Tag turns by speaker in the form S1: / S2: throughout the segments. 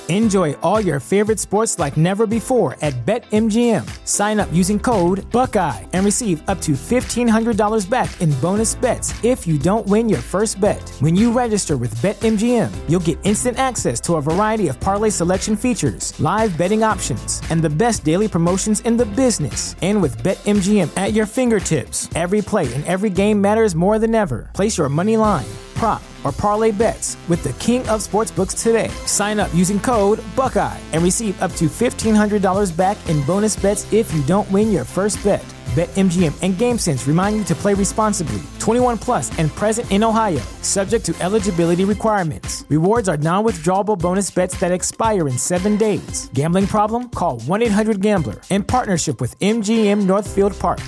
S1: Enjoy all your favorite sports like never before at BetMGM. Sign up using code Buckeye and receive up to $1,500 back in bonus bets if you don't win your first bet. When you register with BetMGM, you'll get instant access to a variety of parlay selection features, live betting options, and the best daily promotions in the business. And with BetMGM at your fingertips, every play and every game matters more than ever. Place your money line, prop, or parlay bets with the king of sportsbooks today. Sign up using code Buckeye and receive up to $1,500 back in bonus bets if you don't win your first bet. BetMGM and GameSense remind you to play responsibly. 21 plus and present in Ohio, subject to eligibility requirements. Rewards are non-withdrawable bonus bets that expire in 7 days. Gambling problem? Call 1-800-GAMBLER. In partnership with MGM Northfield Park.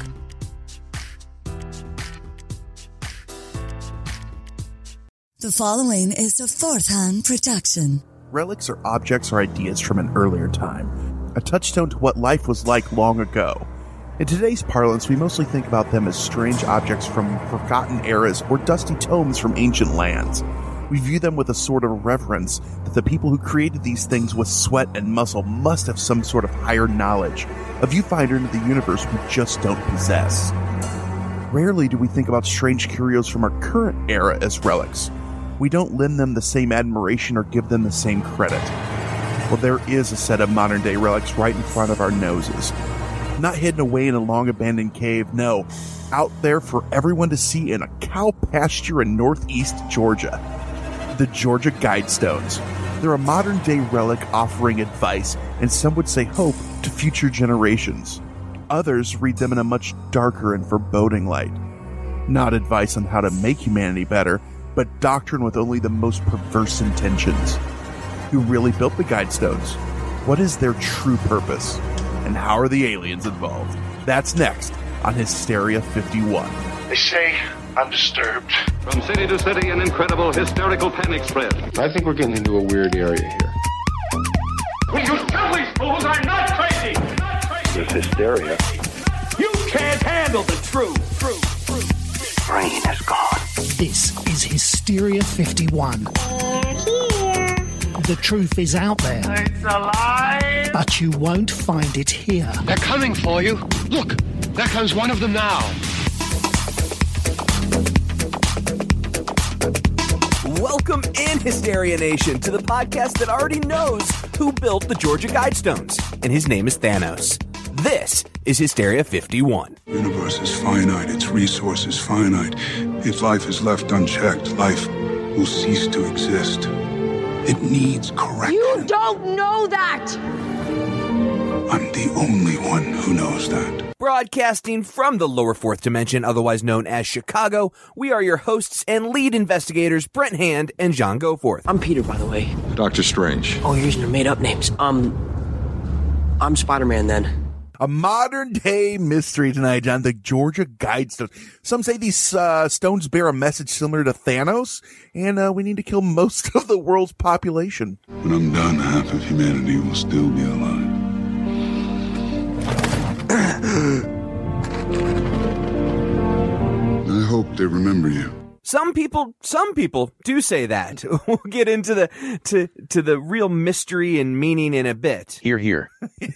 S2: The following is a Fourth Hand production.
S3: Relics are objects or ideas from an earlier time, a touchstone to what life was like long ago. In today's parlance, we mostly think about them as strange objects from forgotten eras or dusty tomes from ancient lands. We view them with a sort of reverence that the people who created these things with sweat and muscle must have some sort of higher knowledge, a viewfinder into the universe we just don't possess. Rarely do we think about strange curios from our current era as relics. We don't lend them the same admiration or give them the same credit. Well, there is a set of modern-day relics right in front of our noses. Not hidden away in a long-abandoned cave, no. Out there for everyone to see in a cow pasture in northeast Georgia. The Georgia Guidestones. They're a modern-day relic offering advice, and some would say hope, to future generations. Others read them in a much darker and foreboding light. Not advice on how to make humanity better, but doctrine with only the most perverse intentions. Who really built the Guidestones? What is their true purpose? And how are the aliens involved? That's next on Hysteria 51.
S4: They say I'm disturbed.
S5: From city to city, an incredible hysterical panic spread.
S6: I think we're getting into a weird area here.
S5: We you silly fools are not crazy! Not crazy!
S4: This hysteria.
S5: You can't handle the truth!
S4: Brain is gone.
S7: This is Hysteria 51.
S8: Here.
S7: The truth is out there.
S5: It's alive!
S7: But you won't find it here.
S6: They're coming for you. Look, there comes one of them now.
S9: Welcome in, Hysteria Nation, to the podcast that already knows who built the Georgia Guidestones, and his name is Thanos. This is Hysteria 51.
S10: The universe is finite, its resources finite. If life is left unchecked, life will cease to exist. It needs correction.
S8: You don't know that!
S10: I'm the only one who knows that.
S9: Broadcasting from the lower fourth dimension, otherwise known as Chicago, we are your hosts and lead investigators, Brent Hand and John Goforth.
S11: I'm Peter, by the way.
S6: Doctor Strange.
S11: Oh, you're using their made-up names. I'm Spider-Man, then.
S3: A modern-day mystery tonight, John, the Georgia Guidestones. Some say these stones bear a message similar to Thanos, and we need to kill most of the world's population.
S10: When I'm done, half of humanity will still be alive. I hope they remember you.
S9: Some people do say that. We'll get into the real mystery and meaning in a bit.
S6: Here.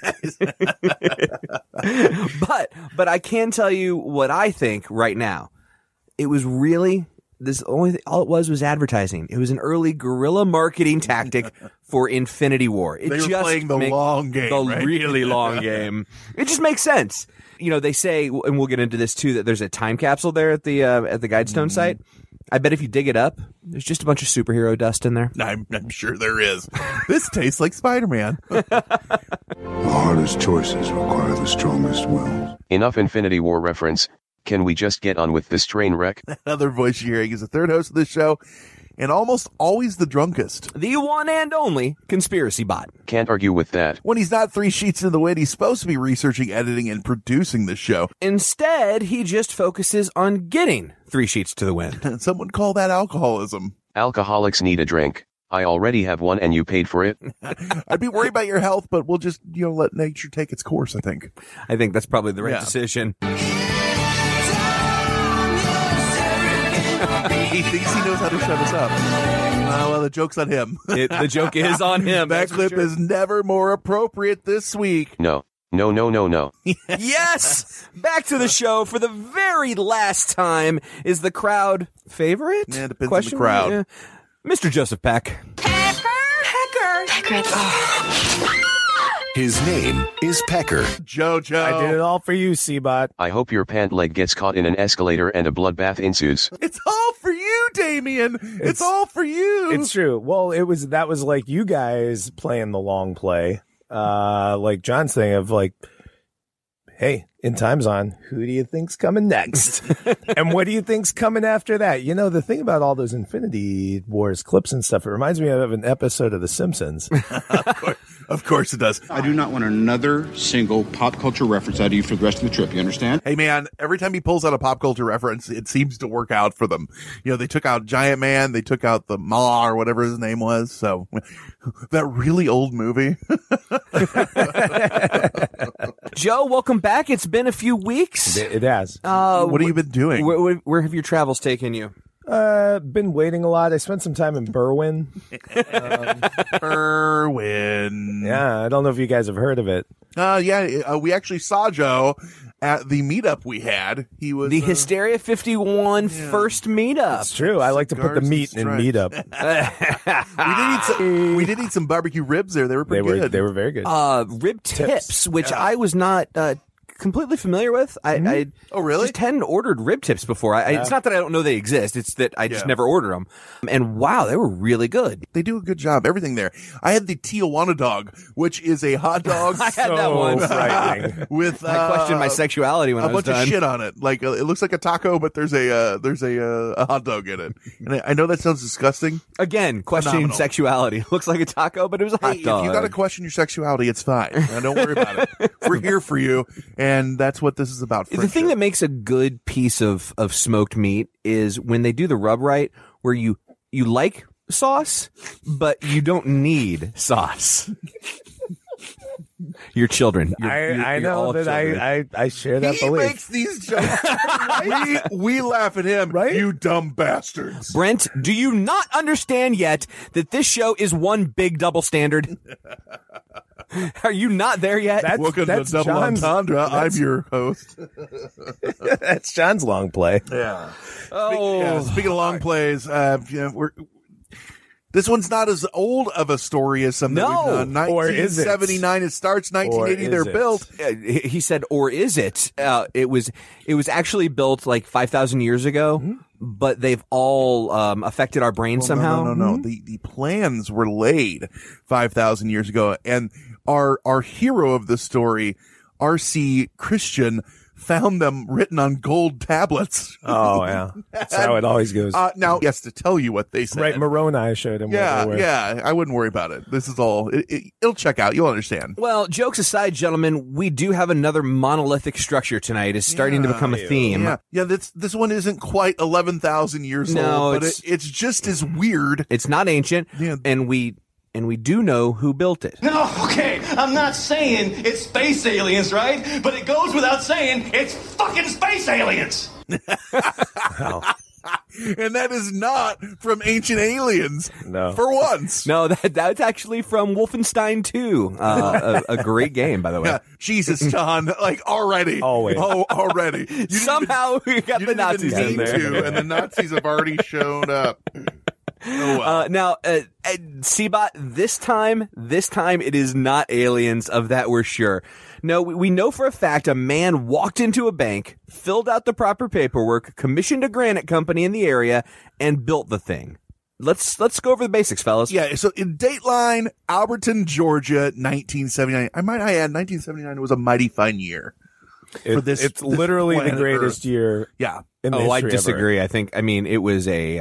S9: But I can tell you what I think right now. It was really all it was advertising. It was an early guerrilla marketing tactic for Infinity War.
S3: They were playing the long game, right?
S9: Really long game. It just makes sense. You know, they say, and we'll get into this too, that there's a time capsule there at the Guidestone site. I bet if you dig it up, there's just a bunch of superhero dust in there.
S3: I'm sure there is. This tastes like Spider-Man.
S10: The hardest choices require the strongest wills.
S6: Enough Infinity War reference. Can we just get on with this train wreck?
S3: That other voice you're hearing is the third host of the show, and almost always the drunkest.
S9: The one and only Conspiracy Bot.
S6: Can't argue with that.
S3: When he's not 3 sheets in the wind, he's supposed to be researching, editing, and producing the show.
S9: Instead, he just focuses on getting 3 sheets to the wind.
S3: Some would call that alcoholism.
S6: Alcoholics need a drink. I already have one and you paid for it.
S3: I'd be worried about your health, but we'll just, let nature take its course, I think.
S9: I think that's probably the right decision.
S3: He thinks he knows how to shut us up. Well, the joke's on him.
S9: The joke is on him.
S3: That clip is never more appropriate this week.
S6: No.
S9: Yes! Back to the show for the very last time is the crowd favorite?
S3: Yeah, depends on the crowd.
S9: Mr. Joseph Peck.
S8: Pecker.
S12: His name is Pecker.
S3: Jojo.
S13: I did it all for you, Seabot.
S6: I hope your pant leg gets caught in an escalator and a bloodbath ensues.
S3: It's all for you, Damien. It's all for you.
S13: It's true. Well, that was like you guys playing the long play. Like John's thing of like, hey, in Time Zone, who do you think's coming next? And what do you think's coming after that? You know, the thing about all those Infinity Wars clips and stuff, it reminds me of an episode of The Simpsons.
S3: Of course it does.
S14: I do not want another single pop culture reference out of you for the rest of the trip. You understand?
S3: Hey, man, every time he pulls out a pop culture reference, it seems to work out for them. You know, they took out Giant Man. They took out the Ma or whatever his name was. So that really old movie.
S9: Joe, welcome back. It's been a few weeks.
S13: It has.
S3: What have you been doing?
S9: Where have your travels taken you?
S13: Been waiting a lot. I spent some time in Berwyn.
S3: Berwyn.
S13: Yeah, I don't know if you guys have heard of it.
S3: We actually saw Joe at the meetup we had. He was
S9: the Hysteria 51 first meetup.
S13: It's true. I like to put the meat in meetup.
S3: We did eat some barbecue ribs there. They were pretty good.
S13: They were very good.
S9: Rib tips, which I was not completely familiar with. I
S3: really?
S9: Just hadn't ordered rib tips before. It's not that I don't know they exist. It's that I just never order them. And wow, they were really good.
S3: They do a good job. Everything there. I had the Tijuana dog, which is a hot dog.
S9: I had that one.
S3: With
S9: I questioned my sexuality when I was
S3: done. A bunch of shit on it. Like it looks like a taco, but there's a hot dog in it. And I know that sounds disgusting.
S9: Again, questioning sexuality. It looks like a taco, but it was a hot dog.
S3: If you got to question your sexuality, it's fine. Now, don't worry about it. We're here for you. And that's what this is about.
S9: The thing that makes a good piece of smoked meat is when they do the rub right, where you like sauce, but you don't need sauce. Your children.
S13: I know that I share that belief.
S3: He makes these jokes. we laugh at him, right? You dumb bastards.
S9: Brent, do you not understand yet that this show is one big double standard? Are you not there yet?
S3: Welcome to Double Entendre. I'm your host.
S13: That's John's long play.
S3: Yeah. Speaking of long plays, this one's not as old of a story as some that we've done. 1979, it starts. 1980, they're built.
S9: He said, or is it? It was actually built like 5,000 years ago, but they've all affected our brain somehow.
S3: No. The plans were laid 5,000 years ago, and our hero of the story, R.C. Christian, found them written on gold tablets.
S13: Oh, yeah. That's how it always goes.
S3: Now, he has to tell you what they said.
S13: Right, Moroni showed him.
S3: Yeah, I wouldn't worry about it. This is all, it'll check out. You'll understand.
S9: Well, jokes aside, gentlemen, we do have another monolithic structure tonight. It's starting to become a theme.
S3: Yeah, this one isn't quite 11,000 years old, but it's just as weird.
S9: It's not ancient, and we do know who built it.
S15: No, okay, I'm not saying it's space aliens, right? But it goes without saying it's fucking space aliens.
S3: And that is not from Ancient Aliens.
S13: No.
S3: For once.
S9: No, that's actually from Wolfenstein 2. A great game, by the way.
S3: Yeah, Jesus, John. Like, already.
S13: Always.
S3: Oh, already.
S9: Somehow we got the Nazis in there.
S3: And the Nazis have already shown up.
S9: Oh, well. Now, Seabot, this time it is not aliens, of that we're sure. No, we know for a fact a man walked into a bank, filled out the proper paperwork, commissioned a granite company in the area, and built the thing. Let's go over the basics, fellas.
S3: Yeah, so in Dateline, Alberton, Georgia, 1979. I might add, 1979 was a mighty fine year.
S13: It's literally the greatest year.
S3: Yeah.
S13: In the history
S9: I disagree.
S13: Ever.
S9: I mean, it was a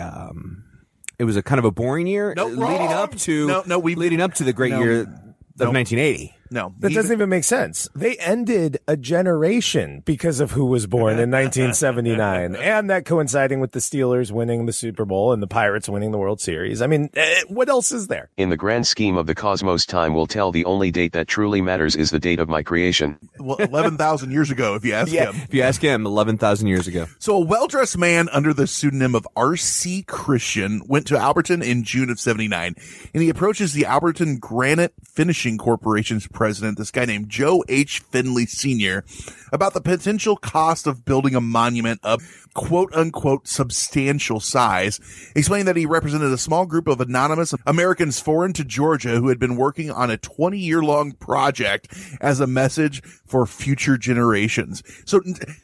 S9: kind of a boring year leading up to the great year of 1980.
S3: No.
S13: That doesn't even make sense. They ended a generation because of who was born in 1979, and that coinciding with the Steelers winning the Super Bowl and the Pirates winning the World Series. I mean, what else is there?
S6: In the grand scheme of the cosmos, time will tell. The only date that truly matters is the date of my creation.
S3: Well, 11,000 years ago, if you ask him.
S9: If you ask him, 11,000 years ago.
S3: So a well-dressed man under the pseudonym of R.C. Christian went to Alberton in June of 79, and he approaches the Alberton Granite Finishing Corporation's president, this guy named Joe H. Finley Sr., about the potential cost of building a monument of quote-unquote substantial size, explaining that he represented a small group of anonymous Americans foreign to Georgia who had been working on a 20-year-long project as a message for future generations. So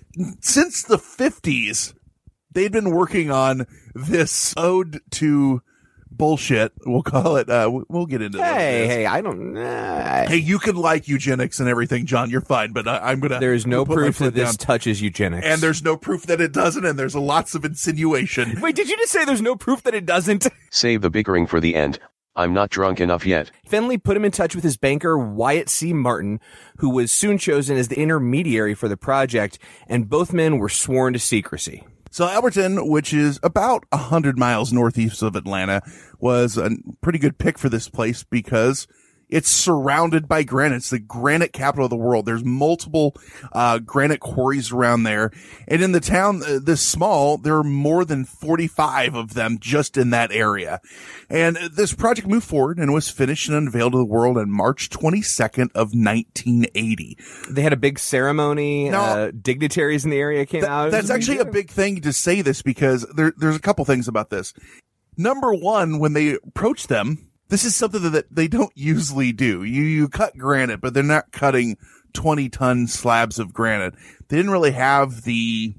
S3: since the 50s, they'd been working on this ode to bullshit. We'll call it. We'll get into that.
S9: Hey, I don't.
S3: Hey, you can like eugenics and everything, John. You're fine, but I'm gonna.
S9: There is no
S3: put my
S9: proof
S3: foot
S9: that this
S3: down.
S9: touches eugenics,
S3: And there's no proof that it doesn't, and there's lots of insinuation.
S9: Wait, did you just say there's no proof that it doesn't?
S6: Save the bickering for the end. I'm not drunk enough yet.
S9: Finley put him in touch with his banker, Wyatt C. Martin, who was soon chosen as the intermediary for the project, and both men were sworn to secrecy.
S3: So Alberton, which is about 100 miles northeast of Atlanta, was a pretty good pick for this place because it's surrounded by granite. It's the granite capital of the world. There's multiple granite quarries around there. And in the town this small, there are more than 45 of them just in that area. And this project moved forward and was finished and unveiled to the world on March 22nd of 1980.
S9: They had a big ceremony.
S3: Now,
S9: dignitaries in the area came out.
S3: That's actually a big thing to say this because there's a couple things about this. Number one, when they approached them, this is something that they don't usually do. You cut granite, but they're not cutting 20-ton slabs of granite. They didn't really have the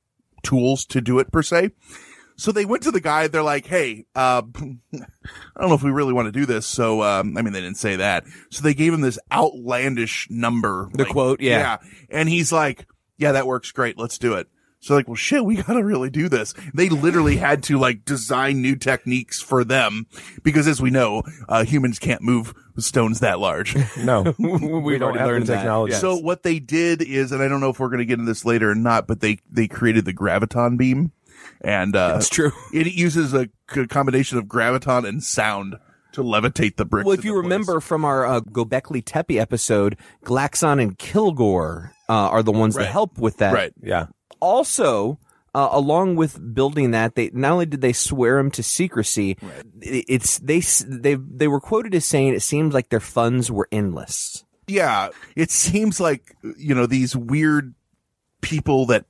S3: tools to do it per se. So they went to the guy. They're like, hey, I don't know if we really want to do this. So, I mean, they didn't say that. So they gave him this outlandish number.
S9: The quote, yeah.
S3: And he's like, yeah, that works great. Let's do it. So like, well, shit, we gotta really do this. They literally had to like design new techniques for them because as we know, humans can't move stones that large.
S13: No,
S9: we
S13: don't have
S9: learned
S13: the technology.
S3: So what they did is, and I don't know if we're going to get into this later or not, but they created the graviton beam. And,
S9: that's true.
S3: It uses a combination of graviton and sound to levitate the bricks.
S9: Well, if you remember from our Gobekli Tepe episode, Glaxon and Kilgore are the ones that help with that.
S3: Right.
S13: Yeah.
S9: Also, along with building that, they not only did they swear him to secrecy, they were quoted as saying it seemed like their funds were endless.
S3: Yeah, it seems like these weird people that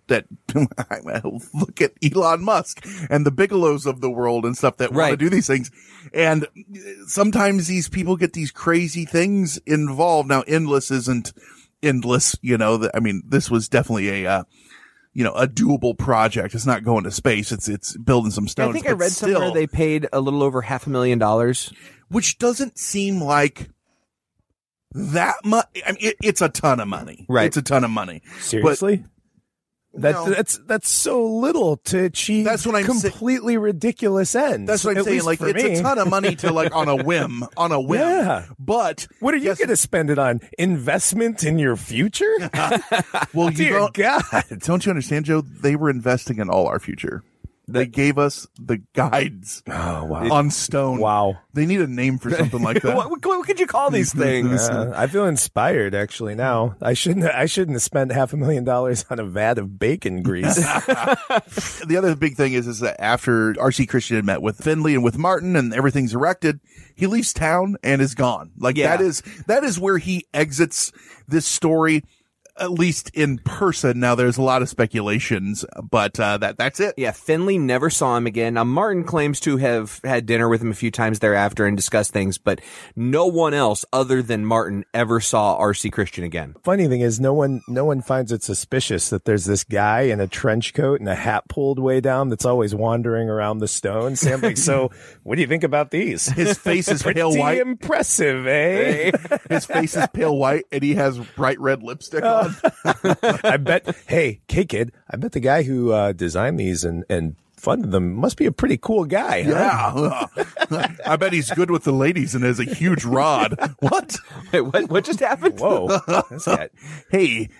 S3: look at Elon Musk and the Bigelows of the world and stuff that want to do these things, and sometimes these people get these crazy things involved. Now, endless isn't endless, I mean, this was definitely a doable project. It's not going to space. It's building some stones.
S9: I think I read somewhere they paid a little over $500,000,
S3: which doesn't seem like that much. I mean, it's a ton of money.
S9: Right.
S3: It's a ton of money.
S13: Seriously? That's so little to achieve.
S3: That's what I'm
S13: completely ridiculous ends.
S3: That's what I'm saying. Like, it's a ton of money to like on a whim.
S13: Yeah.
S3: But
S13: what are you going to spend it on? Investment in your future?
S3: Well,
S13: dear God.
S3: Don't you understand, Joe? They were investing in all our future. They gave us the guides on stone.
S13: Wow.
S3: They need a name for something like that.
S9: what could you call these things?
S13: I feel inspired actually now. I shouldn't have spent $500,000 on a vat of bacon grease.
S3: The other big thing is that after R.C. Christian had met with Finley and with Martin and everything's erected, he leaves town and is gone. Like that is where he exits this story. At least in person. Now there's a lot of speculations, but that's it.
S9: Yeah, Finley never saw him again. Now Martin claims to have had dinner with him a few times thereafter and discussed things, but no one else other than Martin ever saw R.C. Christian again.
S13: Funny thing is, no one finds it suspicious that there's this guy in a trench coat and a hat pulled way down that's always wandering around the stones. Sam, like, so what do you think about these?
S3: His face is pale white.
S13: Impressive, eh?
S3: His face is pale white and he has bright red lipstick on.
S13: I bet, hey, K-Kid, I bet the guy who designed these and funded them. Must be a pretty cool guy. Huh?
S3: Yeah. I bet he's good with the ladies and has a huge rod. What?
S9: Wait, what just happened?
S13: Whoa. That's it.
S3: Hey.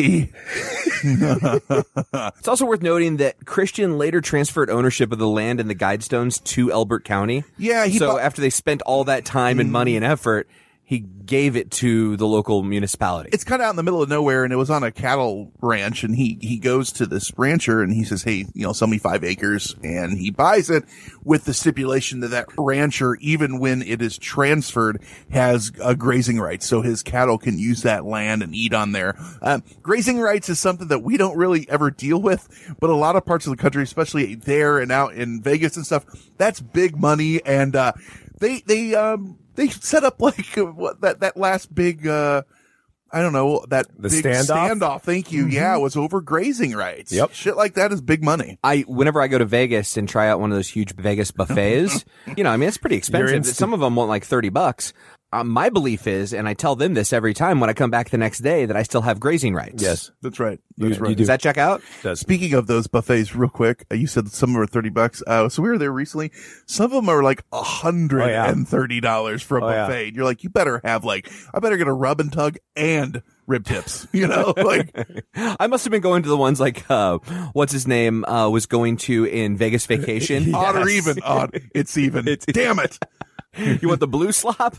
S9: It's also worth noting that Christian later transferred ownership of the land and the Guidestones to Elbert County.
S3: Yeah.
S9: So after they spent all that time and money and effort, he gave it to the local municipality.
S3: It's kind of out in the middle of nowhere, and it was on a cattle ranch, and he goes to this rancher and he says, hey, sell me 5 acres, and he buys it with the stipulation that rancher, even when it is transferred, has grazing rights, so his cattle can use that land and eat on there. Grazing rights is something that we don't really ever deal with, but a lot of parts of the country, especially there and out in Vegas and stuff, that's big money, and they set up like that last big, I don't know, that
S13: the
S3: big
S13: standoff?
S3: Thank you. Mm-hmm. Yeah, it was over grazing rights.
S13: Yep.
S3: Shit like that is big money.
S9: Whenever I go to Vegas and try out one of those huge Vegas buffets, it's pretty expensive. Some of them want like $30. My belief is, and I tell them this every time when I come back the next day, that I still have grazing rights.
S3: Yes, that's right.
S13: You do.
S9: Does that check out?
S3: Speaking of those buffets, real quick, you said some of them are $30. So we were there recently. Some of them are like $130 for a buffet. And you're like, you better have I better get a rub and tug and rib tips.
S9: I must have been going to the ones like what's his name was going to in Vegas Vacation.
S3: Yes. Odd or even? Odd. It's even. Damn it.
S9: You want the blue slop?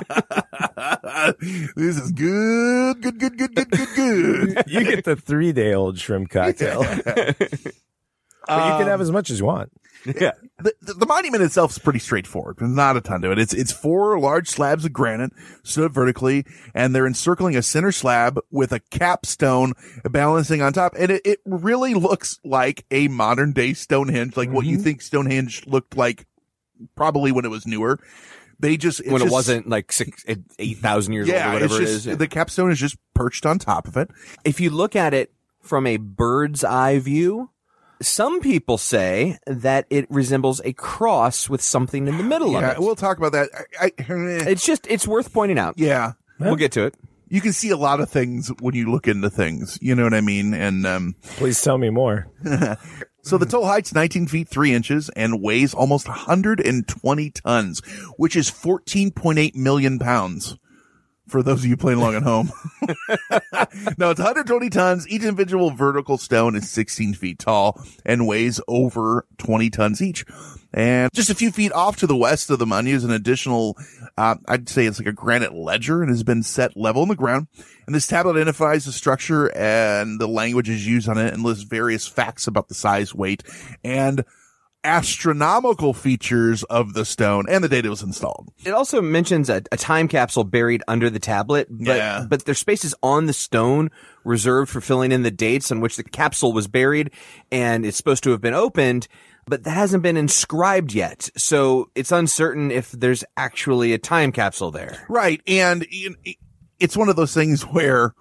S3: This is good.
S13: You get the 3-day-old shrimp cocktail. But you can have as much as you want.
S3: Yeah. The monument itself is pretty straightforward. There's not a ton to it. It's 4 large slabs of granite stood vertically, and they're encircling a center slab with a capstone balancing on top. And it really looks like a modern day Stonehenge, like what you think Stonehenge looked like probably when it was newer.
S9: It wasn't like 8,000 years old or whatever it is.
S3: The capstone is just perched on top of it.
S9: If you look at it from a bird's eye view, some people say that it resembles a cross with something in the middle of it.
S3: We'll talk about that.
S9: It's worth pointing out.
S3: Yeah.
S9: We'll get to it.
S3: You can see a lot of things when you look into things. You know what I mean? And
S13: please tell me more.
S3: So the total height's 19 feet 3 inches and weighs almost 120 tons, which is 14.8 million pounds. For those of you playing along at home. No, it's 120 tons. Each individual vertical stone is 16 feet tall and weighs over 20 tons each. And just a few feet off to the west of the monument is an additional, I'd say it's like a granite ledger, and has been set level in the ground. And this tablet identifies the structure and the languages used on it and lists various facts about the size, weight, and astronomical features of the stone and the date it was installed.
S9: It also mentions a time capsule buried under the tablet, but there's spaces on the stone reserved for filling in the dates on which the capsule was buried, and it's supposed to have been opened, but that hasn't been inscribed yet. So it's uncertain if there's actually a time capsule there.
S3: Right. And it's one of those things where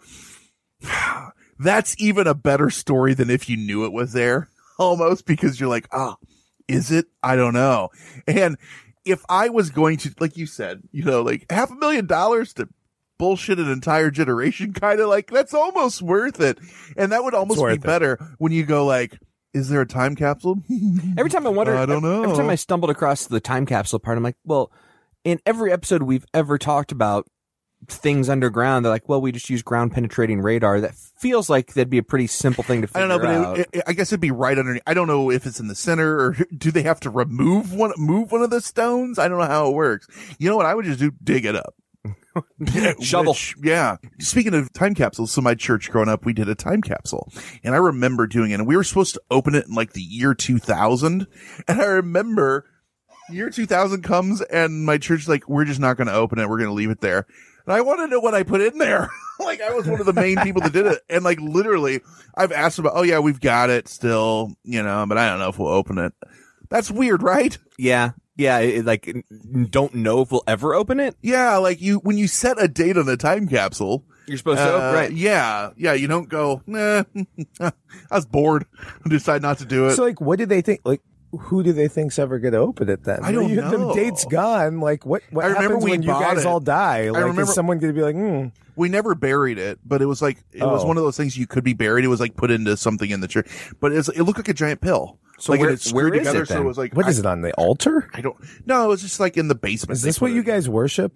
S3: that's even a better story than if you knew it was there, almost, because you're like, is it? I don't know. And if I was going to, like you said, like $500,000 to bullshit an entire generation, kind of like, that's almost worth it. And that would almost be better when you go like, is there a time capsule?
S9: Every time I wonder,
S3: I don't know.
S9: Every time I stumbled across the time capsule part, I'm like, well, in every episode we've ever talked about things underground, they're like, well, we just use ground penetrating radar. That feels like that'd be a pretty simple thing to figure out. I don't know,
S3: but I guess it'd be right underneath. I don't know if it's in the center, or do they have to move one of the stones? I don't know how it works. You know what I would just do? Dig it up.
S9: Shovel.
S3: Yeah. Speaking of time capsules, so my church growing up, we did a time capsule, and I remember doing it, and we were supposed to open it in like the year 2000. And I remember year 2000 comes, and my church's like, we're just not going to open it. We're going to leave it there. And I want to know what I put in there. Like, I was one of the main people that did it. And like, literally, I've asked about, oh yeah, we've got it still, but I don't know if we'll open it. That's weird, right?
S9: Yeah. Yeah. Don't know if we'll ever open it.
S3: Yeah. Like when you set a date on a time capsule,
S9: you're supposed to open, right?
S3: Yeah. Yeah. You don't go, nah, I was bored and decide not to do it.
S13: So like, what did they think? Like, who do they think's ever going to open it then?
S3: I don't know.
S13: The date's gone. Like, what happens when you guys all die? Like, is someone going to be like,
S3: We never buried it, but it was like, it was one of those things you could be buried. It was like put into something in the church, but it looked like a giant pill.
S9: So
S3: like
S9: where-
S3: it had screwed
S9: where is
S3: together.
S9: it
S3: So
S9: then?
S3: it was like
S13: What is it on the altar?
S3: I don't. No, it was just like in the basement.
S13: Is this what you guys worship?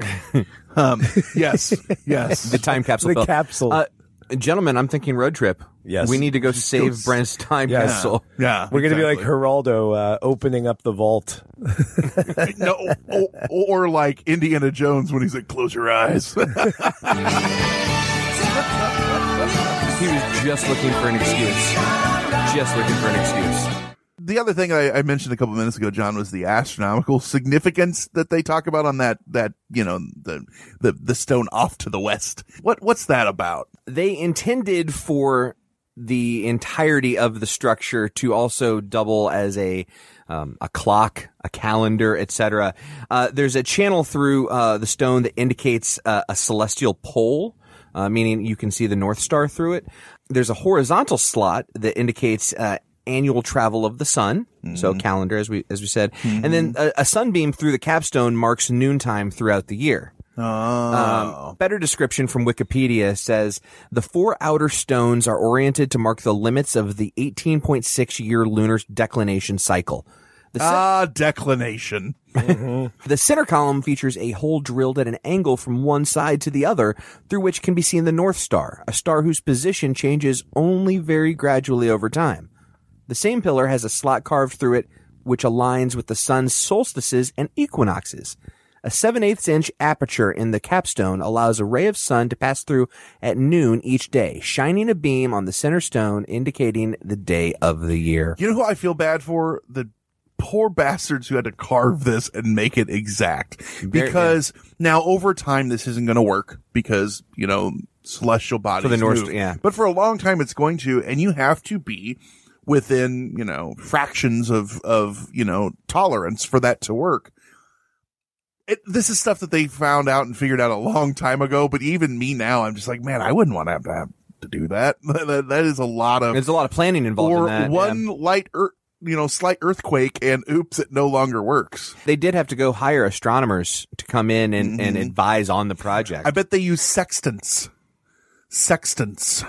S3: Yes, yes.
S9: The time capsule.
S13: The
S9: Phil.
S13: capsule.
S9: Gentlemen, I'm thinking road trip.
S13: Yes.
S9: We need to go save Brent's time
S13: Yes.
S9: capsule.
S3: Yeah,
S13: We're going to be like Geraldo opening up the vault.
S3: No, or like Indiana Jones when he's like, "Close your eyes."
S9: He was just looking for an excuse. Just looking for an excuse.
S3: The other thing I mentioned a couple minutes ago, John, was the astronomical significance that they talk about on that the stone off to the west. What's that about?
S9: They intended for the entirety of the structure to also double as a clock, a calendar, etc. There's a channel through the stone that indicates a celestial pole, meaning you can see the North Star through it. There's a horizontal slot that indicates annual travel of the sun, so calendar, as we said, and then a sunbeam through the capstone marks noontime throughout the year. Better description from Wikipedia says the 4 outer stones are oriented to mark the limits of the 18.6 year lunar declination cycle.
S3: Declination.
S9: The center column features a hole drilled at an angle from one side to the other, through which can be seen the North Star, a star whose position changes only very gradually over time. The same pillar has a slot carved through it, which aligns with the sun's solstices and equinoxes. A 7/8 inch aperture in the capstone allows a ray of sun to pass through at noon each day, shining a beam on the center stone, indicating the day of the year.
S3: You know who I feel bad for? The poor bastards who had to carve this and make it exact. Because now over time this isn't going to work because, celestial bodies
S9: For the North,
S3: move.
S9: yeah.
S3: But for a long time it's going to, and you have to be within, fractions of tolerance for that to work. This is stuff that they found out and figured out a long time ago, but even me now, I'm just like, man, I wouldn't want to have to do that. That is a lot of...
S9: There's a lot of planning involved in that.
S3: One slight earthquake and oops, it no longer works.
S9: They did have to go hire astronomers to come in and advise on the project.
S3: I bet they use sextants. Sextants.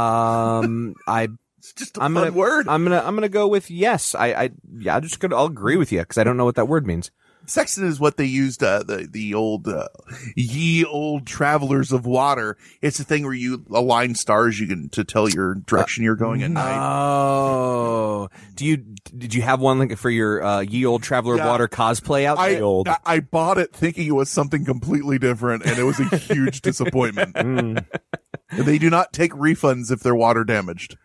S3: It's just a fun word.
S9: I'm gonna go with yes. I'll agree with you because I don't know what that word means.
S3: Sextant is what they used, the old, ye old travelers of water. It's a thing where you align stars to tell your direction you're going at night.
S9: Oh, did you have one for your, ye old traveler of water cosplay out there?
S3: I bought it thinking it was something completely different and it was a huge disappointment. They do not take refunds if they're water damaged.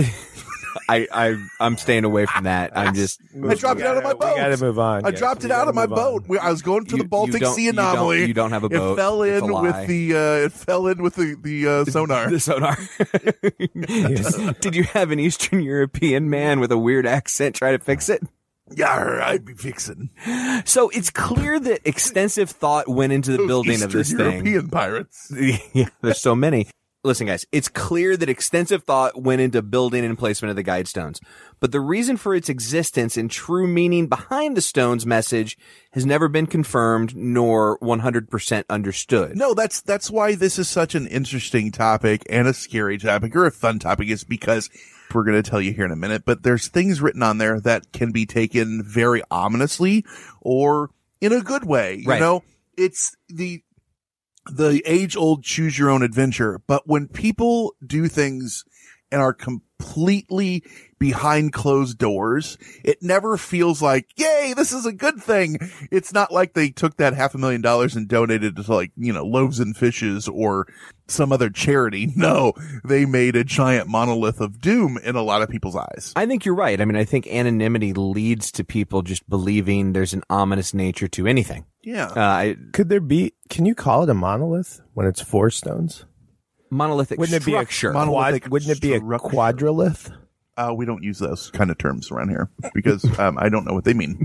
S9: I'm staying away from that. I
S3: dropped it out of my boat.
S13: We gotta move on.
S3: I dropped it out of my boat. I was going to the Baltic Sea anomaly.
S9: You don't have a boat.
S3: It fell in with the sonar.
S9: The sonar. Did you have an Eastern European man with a weird accent try to fix it?
S3: Yeah, I'd be fixing.
S9: So it's clear that extensive thought went into the building of this thing.
S3: European pirates.
S9: Yeah, there's so many. Listen, guys, it's clear that extensive thought went into building and placement of the guide stones. But the reason for its existence and true meaning behind the stone's message has never been confirmed nor 100% understood.
S3: No, that's why this is such an interesting topic and a scary topic or a fun topic, is because we're going to tell you here in a minute, but there's things written on there that can be taken very ominously or in a good way.
S9: Right.
S3: It's the age-old choose your own adventure. But when people do things and are completely behind closed doors, it never feels like, yay, this is a good thing. It's not like they took that $500,000 and donated to Loaves and Fishes or some other charity. No, they made a giant monolith of doom in a lot of people's eyes.
S9: I think you're right. I mean, I think anonymity leads to people just believing there's an ominous nature to anything.
S3: Yeah.
S13: Can you call it a monolith when it's 4 stones?
S9: Monolithic structure.
S13: Wouldn't it be a quadrilith?
S3: We don't use those kind of terms around here because I don't know what they mean.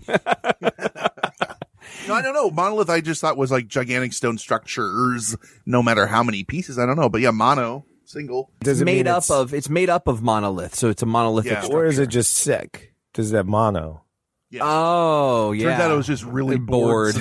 S3: No, I don't know. Monolith I just thought was like gigantic stone structures, no matter how many pieces. I don't know. But yeah, single.
S9: It's made up of monolith, so it's a monolithic structure.
S13: Or is it just sick? Does it have mono?
S3: Yeah.
S9: Oh, yeah.
S3: Turns out I was just really
S9: bored.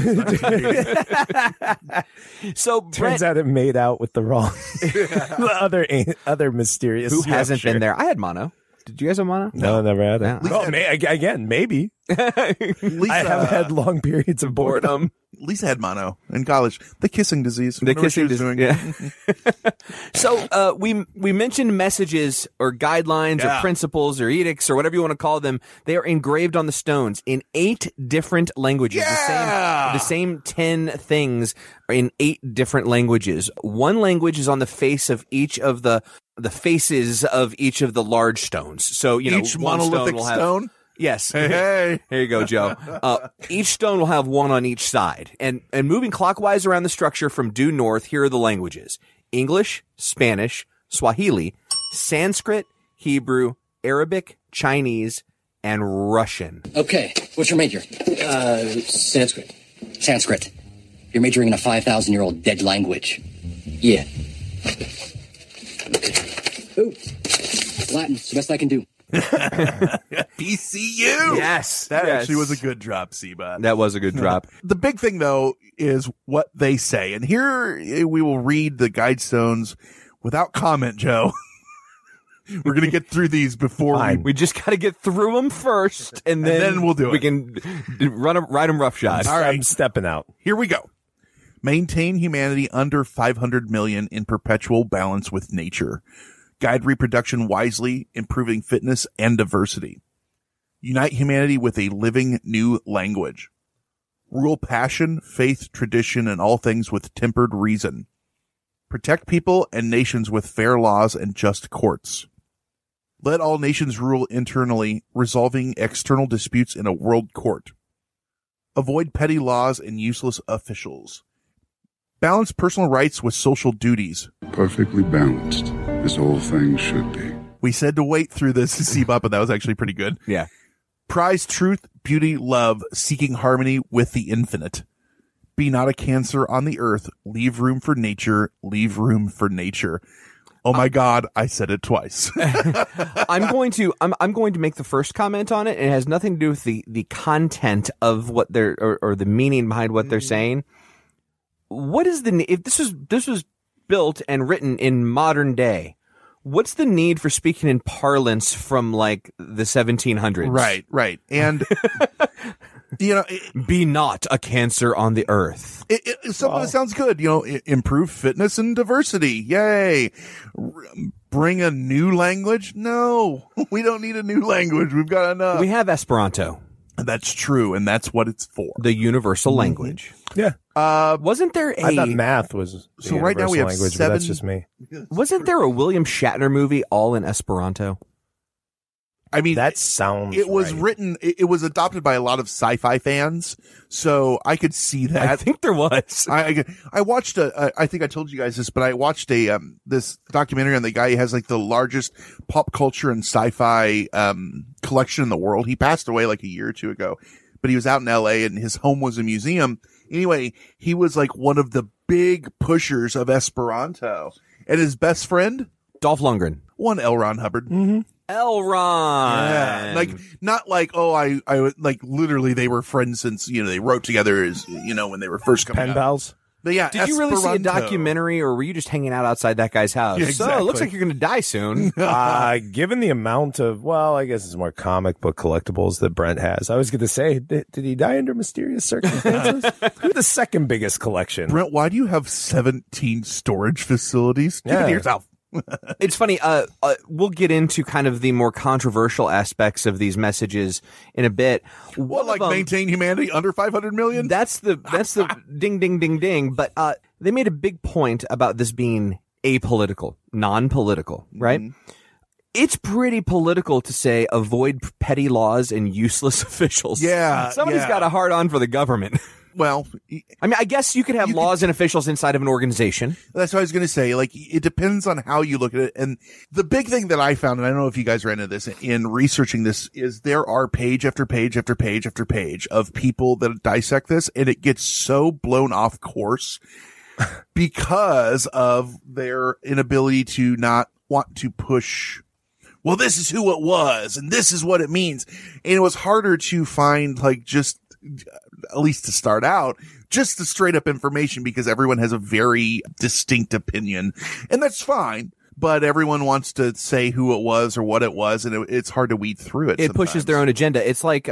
S9: So
S13: turns out it made out with the wrong other mysterious.
S9: Who
S13: structure.
S9: hasn't been there? I had mono. Did you guys have mono?
S13: No, I never had it.
S9: Yeah.
S13: Oh, again, maybe.
S3: Lisa,
S13: I have had long periods of boredom.
S3: Lisa had mono in college. The kissing disease.
S9: The
S3: Remember what she
S9: kissing
S3: was
S9: disease.
S3: doing?
S9: Yeah. So we mentioned messages or guidelines or principles or edicts or whatever you want to call them. They are engraved on the stones in 8 different languages. The same 10 things are in 8 different languages. One language is on the face of each of the faces of each of the large stones. So,
S3: Each
S9: one
S3: monolithic
S9: will have,
S3: stone?
S9: Yes.
S3: Hey.
S9: Here you go, Joe. Each stone will have one on each side. And moving clockwise around the structure from due north, here are the languages: English, Spanish, Swahili, Sanskrit, Hebrew, Arabic, Chinese, and Russian.
S11: Okay, what's your major? Sanskrit. Sanskrit. You're majoring in a 5,000-year-old dead language. Yeah. Okay. Ooh. Latin. It's the best I can do.
S3: PCU.
S9: Yes.
S3: That actually was a good drop, Seba.
S9: That was a good drop.
S3: The big thing, though, is what they say. And here we will read the Guidestones without comment, Joe. We're going to get through these before
S9: we just got to get through them first, and then
S3: we'll do it.
S9: We can ride them roughshod.
S13: All right, I'm stepping out.
S3: Here we go. Maintain humanity under 500 million in perpetual balance with nature. Guide reproduction wisely, improving fitness and diversity. Unite humanity with a living new language. Rule passion, faith, tradition, and all things with tempered reason. Protect people and nations with fair laws and just courts. Let all nations rule internally, resolving external disputes in a world court. Avoid petty laws and useless officials. Balance personal rights with social duties.
S10: Perfectly balanced, as all things should be.
S3: We said to wait through this to see but that was actually pretty good.
S9: Yeah.
S3: Prize truth, beauty, love, seeking harmony with the infinite. Be not a cancer on the earth. Leave room for nature. Leave room for nature. Oh my God, I said it twice.
S9: I'm going to make the first comment on it. And it has nothing to do with the content of what they're or the meaning behind what they're saying. What is if this was built and written in modern day, what's the need for speaking in parlance from like the 1700s?
S3: Right. And
S9: be not a cancer on the earth.
S3: Some of it sounds good. Improve fitness and diversity. Yay. Bring a new language? No, we don't need a new language. We've got enough.
S9: We have Esperanto.
S3: That's true, and that's what it's for.
S9: The universal language.
S13: Yeah.
S9: Wasn't there
S13: I thought math was
S3: so right now we have
S13: language,
S3: 7.
S13: but that's just me.
S9: Wasn't there a William Shatner movie all in Esperanto?
S3: I mean,
S13: that sounds.
S3: It was
S13: right.
S3: written. It was adopted by a lot of sci-fi fans, so I could see that.
S9: I think there was.
S3: I watched I think I told you guys this, but I watched this documentary on the guy who has like the largest pop culture and sci-fi collection in the world. He passed away like a year or two ago, but he was out in L.A. and his home was a museum. Anyway, he was like one of the big pushers of Esperanto, and his best friend,
S9: Dolph Lundgren,
S3: one L. Ron Hubbard.
S9: Mm-hmm. L. Ron.
S3: Yeah. Like, not like, I like literally they were friends since, they wrote together as, when they were first coming
S13: Pen
S3: out.
S13: pals.
S3: But yeah,
S9: did you really see a documentary or were you just hanging out outside that guy's house?
S3: Yeah, exactly.
S9: So it looks like you're going to die soon.
S13: Given the amount of, I guess it's more comic book collectibles that Brent has. I was going to say, did he die under mysterious circumstances? Who's the second biggest collection?
S3: Brent, why do you have 17 storage facilities? Keep it to yourself.
S9: It's funny. We'll get into kind of the more controversial aspects of these messages in a bit.
S3: What, like maintain humanity under 500 million?
S9: That's the ding, ding, ding, ding. But they made a big point about this being apolitical, non-political, right? Mm-hmm. It's pretty political to say avoid petty laws and useless officials.
S3: Yeah.
S9: Somebody's got a hard on for the government.
S3: Well,
S9: I mean, I guess you could have laws and officials inside of an organization.
S3: That's what I was going to say. Like, it depends on how you look at it. And the big thing that I found, and I don't know if you guys ran into this in researching this, is there are page after page after page after page of people that dissect this, and it gets so blown off course because of their inability to not want to push. Well, this is who it was, and this is what it means. And it was harder to find, like, just, at least to start out, just the straight up information because everyone has a very distinct opinion, and that's fine. but everyone wants to say who it was or what it was, and it's hard to weed through it.
S9: It pushes their own agenda. It's like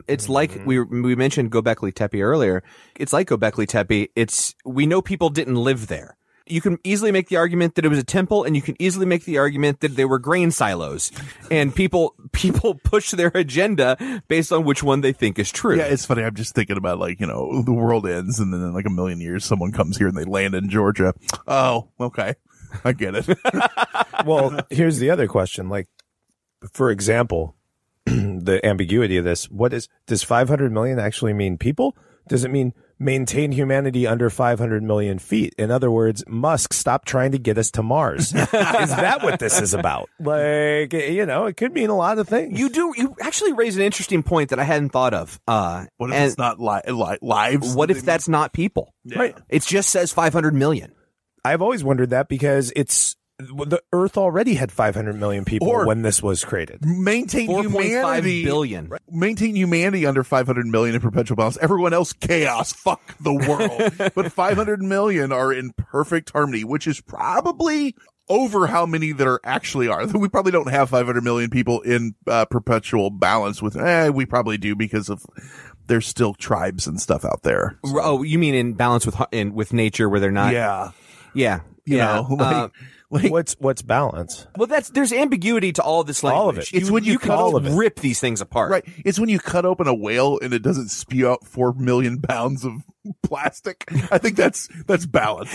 S9: we mentioned Göbekli Tepe earlier. It's like Göbekli Tepe. We know people didn't live there. You can easily make the argument that it was a temple, and you can easily make the argument that they were grain silos. And people push their agenda based on which one they think is true.
S3: Yeah, it's funny. I'm just thinking about the world ends, and then in like a million years, someone comes here and they land in Georgia. Oh, okay. I get it.
S13: Well, here's the other question. Like, for example, the ambiguity of this, does 500 million actually mean people? Does it mean maintain humanity under 500 million feet? In other words, Musk, stop trying to get us to Mars. Is that what this is about? Like, it could mean a lot of things.
S9: You actually raise an interesting point that I hadn't thought of.
S3: What if it's not lives?
S9: What if that's not people?
S3: Yeah.
S9: Right. It just says 500 million.
S13: I've always wondered that because the Earth already had 500 million people when this was created.
S3: Maintain
S9: 4.5 billion.
S3: Right. Maintain humanity under 500 million in perpetual balance. Everyone else, chaos. Fuck the world. But 500 million are in perfect harmony, which is probably over how many there actually are. We probably don't have 500 million people in perpetual balance with, we probably do because of there's still tribes and stuff out there. So.
S9: Oh, you mean in balance with nature where they're not?
S3: Yeah.
S9: Yeah.
S3: You know,
S13: what's balance?
S9: Well, there's ambiguity to all this language.
S13: All of it.
S3: It's when you
S9: can rip these things apart.
S3: Right. It's when you cut open a whale and it doesn't spew out 4 million pounds of plastic. I think that's balance.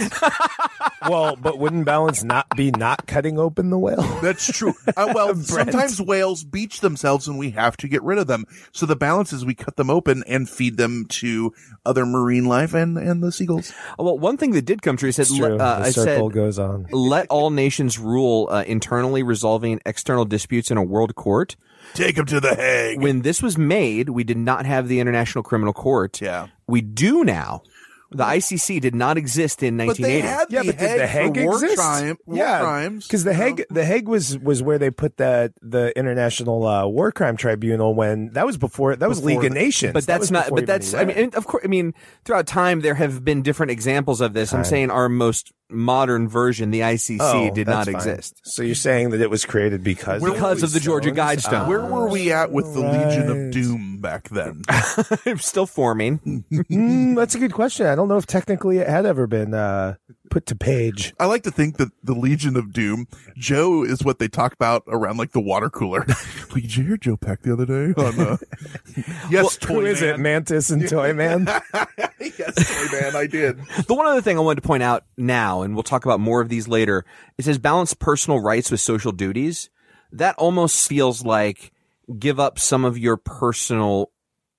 S13: Well, but wouldn't balance not be not cutting open the whale?
S3: That's true. Well, sometimes whales beach themselves and we have to get rid of them. So the balance is we cut them open and feed them to other marine life and the seagulls.
S9: Well, one thing that did come true,
S13: the circle goes on.
S9: Let all nations rule internally, resolving external disputes in a world court.
S3: Take them to the Hague.
S9: When this was made, we did not have the International Criminal Court.
S3: Yeah.
S9: We do now. The ICC did not exist in 1980.
S3: But they had
S13: did the Hague exist?
S3: Crimes.
S13: Because the Hague was where they put the International War Crime Tribunal when that was before League of Nations.
S9: But that's not. But that's. I mean, of course. I mean, throughout time there have been different examples of this. I'm saying our most modern version, the ICC, did not exist.
S13: So you're saying that it was created because
S9: of the Georgia Guidestone.
S3: Where were we at with the Legion of Doom back then?
S9: Still forming.
S13: That's a good question. I don't know if technically it had ever been put to page.
S3: I like to think that the Legion of Doom, Joe is what they talk about around like the water cooler. Did you hear Joe Peck the other day on Yes,
S13: Toy Man. Who is it? Mantis and Toy Man?
S3: Yes, Toy Man, I did.
S9: The one other thing I wanted to point out now, and we'll talk about more of these later, it says balance personal rights with social duties. That almost feels like give up some of your personal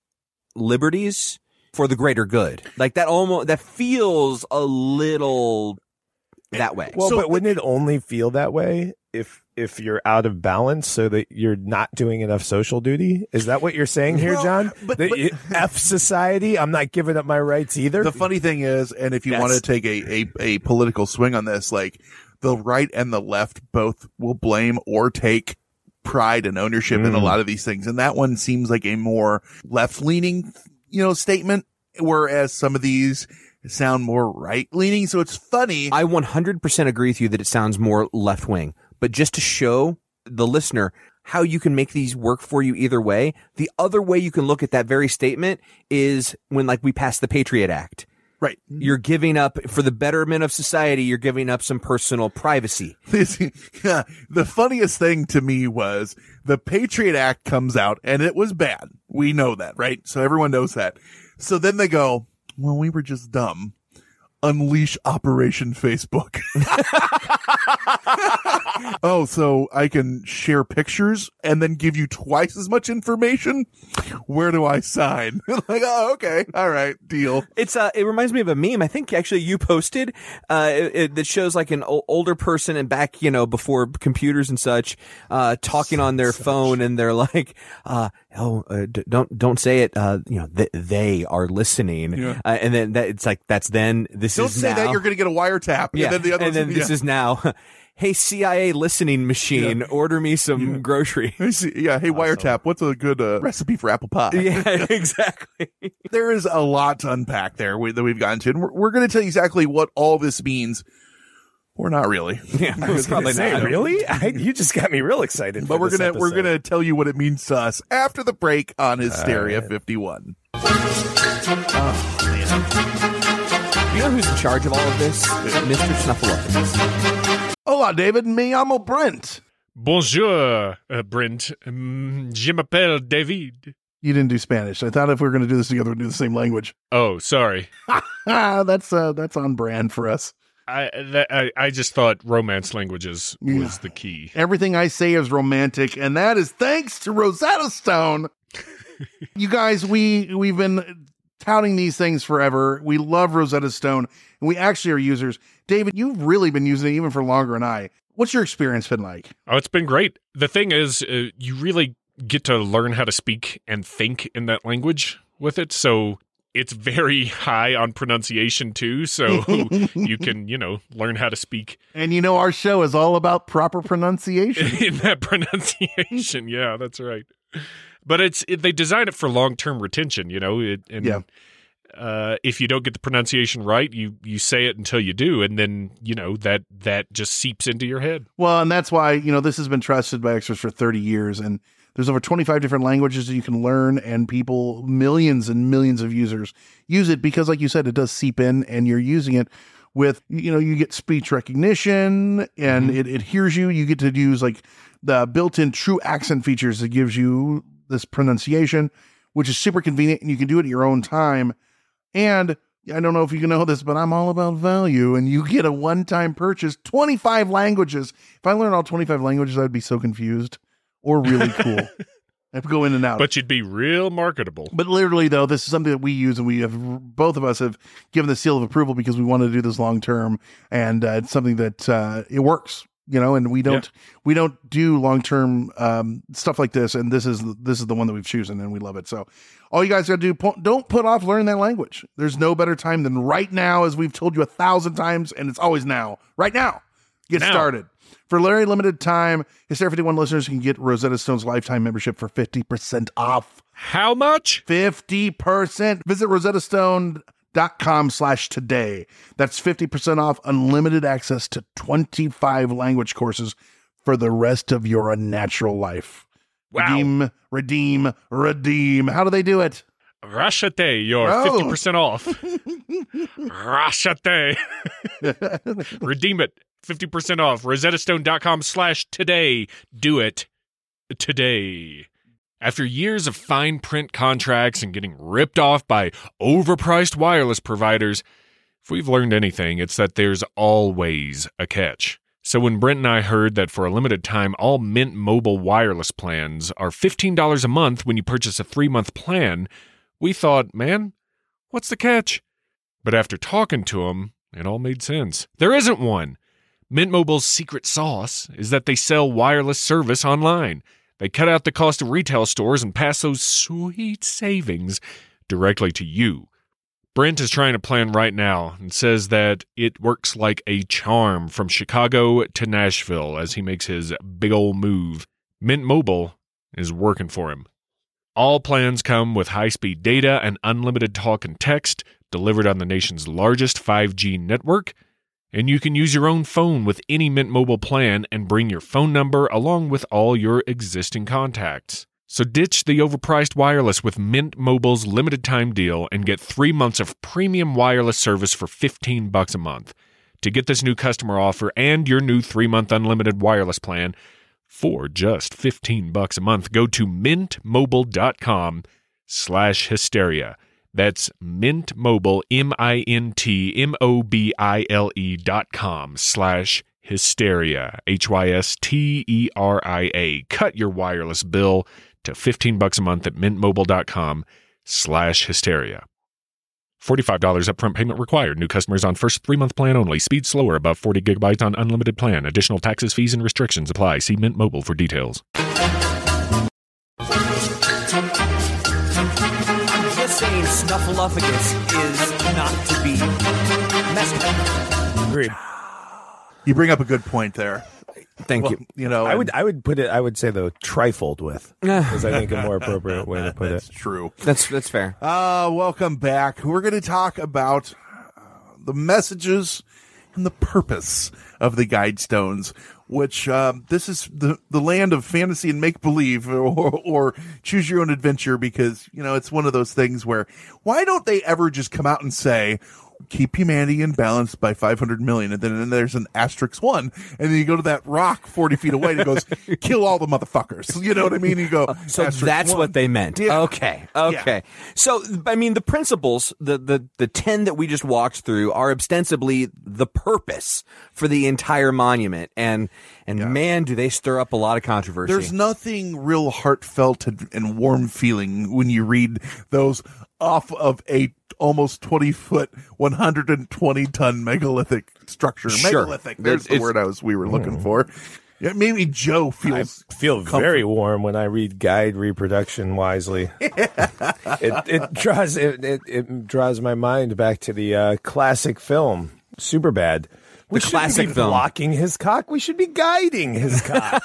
S9: liberties for the greater good. Like that feels a little that way.
S13: Well, but wouldn't it only feel that way if you're out of balance so that you're not doing enough social duty? Is that what you're saying here, John? But F society, I'm not giving up my rights either.
S3: The funny thing is, and if you want to take a political swing on this, like the right and the left both will blame or take pride and ownership in a lot of these things. And that one seems like a more left-leaning, statement, whereas some of these sound more right-leaning. So it's funny.
S9: I 100% agree with you that it sounds more left-wing. But just to show the listener how you can make these work for you either way, the other way you can look at that very statement is when, like, we passed the Patriot Act.
S3: Right.
S9: You're giving up, for the betterment of society, you're giving up some personal privacy.
S3: Yeah. The funniest thing to me was the Patriot Act comes out and it was bad. We know that, right? So everyone knows that. So then they go, well, we were just dumb. Unleash Operation Facebook. Oh, so I can share pictures and then give you twice as much information? Where do I sign? Like, oh, okay. All right. Deal.
S9: It reminds me of a meme. I think actually you posted, that shows like an older person and back, before computers and such, talking on their phone, and they're like, don't say it. They are listening. Yeah. And then it's like, this
S3: don't
S9: is
S3: say
S9: now.
S3: that you're going to get a wiretap.
S9: Yeah.
S3: And then
S9: this is now. Hey, CIA listening machine, order me some groceries.
S3: Yeah. Hey, wiretap. What's a good recipe for apple pie?
S9: Yeah, exactly.
S3: There is a lot to unpack there that we've gotten to. And we're going to tell you exactly what all this means Or not really.
S9: Yeah, probably not.
S13: Really? You just got me real excited.
S3: But we're
S13: gonna
S3: gonna tell you what it means to us after the break on Hysteria 51.
S9: You know who's in charge of all of this? Mr. Snuffleupagus.
S3: Hola, David. Me llamo Brent.
S16: Bonjour, Brent. Je m'appelle David.
S3: You didn't do Spanish. I thought if we were going to do this together, we'd do the same language.
S16: Oh, sorry.
S3: That's on brand for us.
S16: I just thought romance languages was the key.
S3: Everything I say is romantic, and that is thanks to Rosetta Stone. You guys, we've been touting these things forever. We love Rosetta Stone, and we actually are users. David, you've really been using it even for longer than I. What's your experience been like?
S16: Oh, it's been great. The thing is, you really get to learn how to speak and think in that language with it. So it's very high on pronunciation too. So you can, learn how to speak.
S3: And our show is all about proper pronunciation.
S16: In that pronunciation. Yeah, that's right. But they design it for long-term retention, if you don't get the pronunciation right, you say it until you do, and then that just seeps into your head.
S3: Well, and that's why this has been trusted by experts for 30 years, and there's over 25 different languages that you can learn, and millions and millions of users use it because, like you said, it does seep in, and you're using it with you get speech recognition, and it hears you. You get to use like the built-in true accent features that gives you this pronunciation, which is super convenient, and you can do it at your own time. And I don't know if you know this, but I'm all about value, and you get a one-time purchase, 25 languages. If I learned all 25 languages, I'd be so confused or really cool. I have to go in and out.
S16: But you'd be real marketable.
S3: But literally, though, this is something that we use, and both of us have given the seal of approval because we want to do this long-term, and it's something that it works. And we don't do long-term stuff like this. And this is the one that we've chosen, and we love it. So all you guys got to do, don't put off learning that language. There's no better time than right now, as we've told you 1,000 times, and it's always now. Right now. Get started. For a very limited time, Hysteria 51 listeners can get Rosetta Stone's lifetime membership for 50% off.
S16: How much?
S3: 50%. Visit rosettastone.com/today. That's 50% off unlimited access to 25 language courses for the rest of your unnatural life.
S16: Wow.
S3: Redeem. How do they do it?
S16: Rashate, you're 50% off. Rashate. Redeem it. 50% off. rosettastone.com/today. Do it today. After years of fine print contracts and getting ripped off by overpriced wireless providers, if we've learned anything, it's that there's always a catch. So when Brent and I heard that for a limited time, all Mint Mobile wireless plans are $15 a month when you purchase a 3-month plan, we thought, man, what's the catch? But after talking to him, it all made sense. There isn't one. Mint Mobile's secret sauce is that they sell wireless service online. They cut out the cost of retail stores and pass those sweet savings directly to you. Brent is trying a plan right now and says that it works like a charm from Chicago to Nashville as he makes his big ol' move. Mint Mobile is working for him. All plans come with high-speed data and unlimited talk and text delivered on the nation's largest 5G network, and you can use your own phone with any Mint Mobile plan and bring your phone number along with all your existing contacts. So ditch the overpriced wireless with Mint Mobile's limited time deal and get 3 months of premium wireless service for $15 a month. To get this new customer offer and your new 3-month unlimited wireless plan for just $15 a month, go to mintmobile.com/hysteria. That's Mint Mobile, mintmobile.com/hysteria, HYSTERIA. Cut your wireless bill to $15 a month at mintmobile.com/hysteria. $45 upfront payment required. New customers on first 3-month plan only. Speed slower above 40 gigabytes on unlimited plan. Additional taxes, fees, and restrictions apply. See Mint Mobile for details.
S9: Saying Snuffleupagus is not to be messed with.
S13: Agreed.
S3: You bring up a good point there.
S9: Thank you.
S13: I would put it. I would say though, trifled with is I think a more appropriate way to put it.
S3: That's true.
S9: That's fair.
S3: Welcome back. We're going to talk about the messages the purpose of the Guidestones, which this is the land of fantasy and make-believe or choose your own adventure, because, you know, it's one of those things where why don't they ever just come out and say, keep humanity in balance by 500 million, and then there's an asterisk 1, and then you go to that rock 40 feet away and it goes, kill all the motherfuckers. You know what I mean? You go,
S9: so that's 1. What they meant.
S3: Yeah.
S9: Okay. Yeah. So, I mean, the principles, the 10 that we just walked through are ostensibly the purpose for the entire monument. And man, do they stir up a lot of controversy.
S3: There's nothing real heartfelt and warm feeling when you read those off of a almost 20-foot, 120-ton megalithic structure.
S9: Sure.
S3: Megalithic. There's the word we were looking for. Yeah, maybe Joe feels.
S13: I feel very warm when I read Guide Reproduction Wisely. It draws my mind back to the classic film Superbad. We shouldn't be blocking his cock. We should be guiding his cock.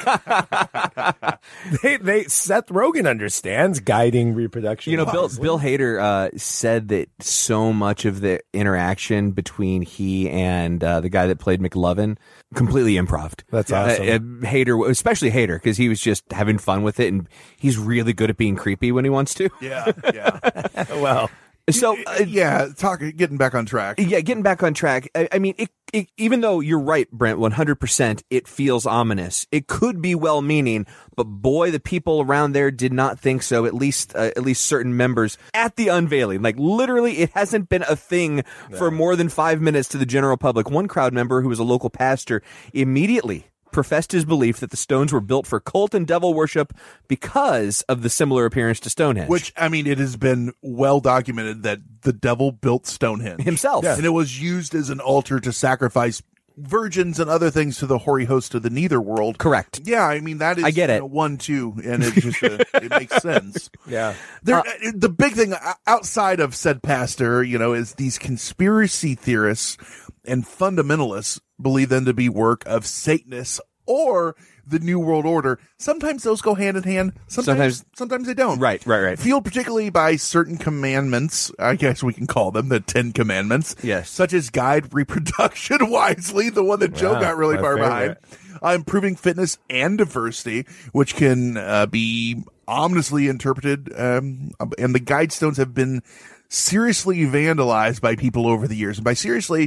S13: Seth Rogen understands guiding reproduction.
S9: You know, Bill Hader said that so much of the interaction between he and the guy that played McLovin completely improv.
S13: That's awesome.
S9: Hader, especially Hader, because he was just having fun with it, and he's really good at being creepy when he wants to.
S3: Yeah.
S13: Well.
S9: So
S3: getting back on track.
S9: Yeah, getting back on track. I mean, it, even though you're right, Brent, 100%, it feels ominous. It could be well-meaning, but boy, the people around there did not think so. At least certain members at the unveiling. Like literally, it hasn't been a thing for more than 5 minutes to the general public. One crowd member, who was a local pastor, immediately professed his belief that the stones were built for cult and devil worship because of the similar appearance to Stonehenge.
S3: Which, I mean, it has been well documented that the devil built Stonehenge
S9: himself.
S3: Yeah. And it was used as an altar to sacrifice virgins and other things to the hoary host of the netherworld.
S9: Correct.
S3: Yeah, I mean, that is,
S9: I get it.
S3: 1-2, and it just it makes sense.
S13: Yeah.
S3: The big thing outside of said pastor, you know, is these conspiracy theorists and fundamentalists believe them to be work of Satanists or the New World Order. Sometimes those go hand in hand. Sometimes they don't.
S9: Right.
S3: Fueled particularly by certain commandments, I guess we can call them the 10 Commandments.
S9: Yes.
S3: Such as Guide Reproduction Wisely, the one that Joe got really far behind. Improving fitness and diversity, which can be ominously interpreted. And the Guidestones have been seriously vandalized by people over the years. And by seriously,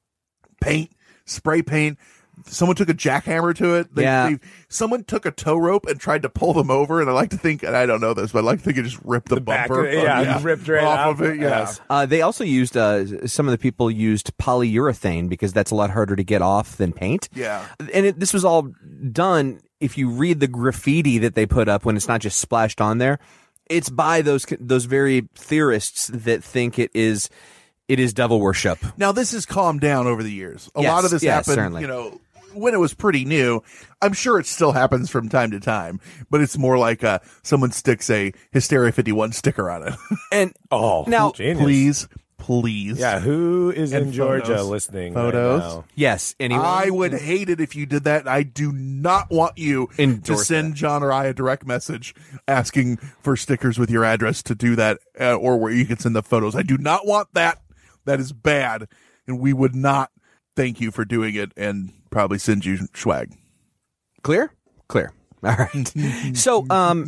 S3: spray paint. Someone took a jackhammer to it. Someone took a tow rope and tried to pull them over. And I like to think, and I don't know this, but I like to think it just ripped the bumper.
S13: Ripped right
S3: off of it. Yes.
S9: They also used, some of the people used polyurethane because that's a lot harder to get off than paint.
S3: Yeah.
S9: And this was all done, if you read the graffiti that they put up when it's not just splashed on there, it's by those very theorists that think it is devil worship.
S3: Now, this has calmed down over the years. A lot of this happened,
S9: certainly.
S3: You know, when it was pretty new. I'm sure it still happens from time to time, but it's more like someone sticks a Hysteria 51 sticker on it.
S9: And now,
S3: genius. Please.
S13: Yeah, who is in Georgia
S3: photos.
S13: Listening
S3: Photos?
S13: right now?
S9: Yes, anyone?
S3: I would hate it if you did that. I do not want you to send John or I a direct message asking for stickers with your address to do that, or where you can send the photos. I do not want that. That is bad, and we would not thank you for doing it and probably send you swag.
S9: Clear. All right. So,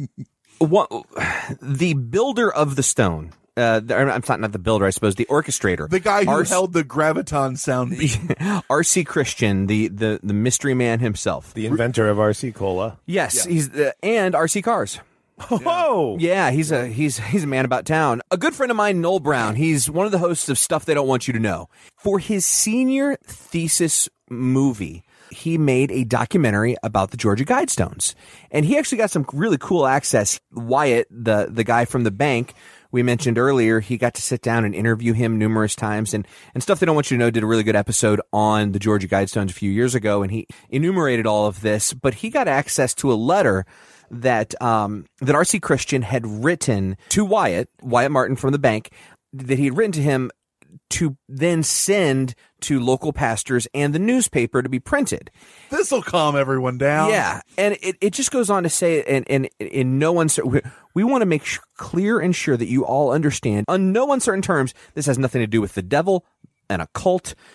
S9: the builder of the stone, I'm not the builder, I suppose, the orchestrator.
S3: The guy who held the graviton sound beat.
S9: R.C. Christian, the mystery man himself.
S13: The inventor of R.C. Cola.
S9: Yes, he's and R.C. Cars.
S13: Oh,
S9: yeah, he's a man about town. A good friend of mine, Noel Brown, he's one of the hosts of Stuff They Don't Want You to Know. For his senior thesis movie, he made a documentary about the Georgia Guidestones. And he actually got some really cool access. Wyatt, the guy from the bank we mentioned earlier, he got to sit down and interview him numerous times. And Stuff They Don't Want You to Know did a really good episode on the Georgia Guidestones a few years ago, and he enumerated all of this. But he got access to a letter that R.C. Christian had written to Wyatt Martin from the bank, that he had written to him to then send to local pastors and the newspaper to be printed.
S3: This will calm everyone down.
S9: Yeah, and it just goes on to say, and in no uncertain, we want to make clear and sure that you all understand, on no uncertain terms, this has nothing to do with the devil, an occult,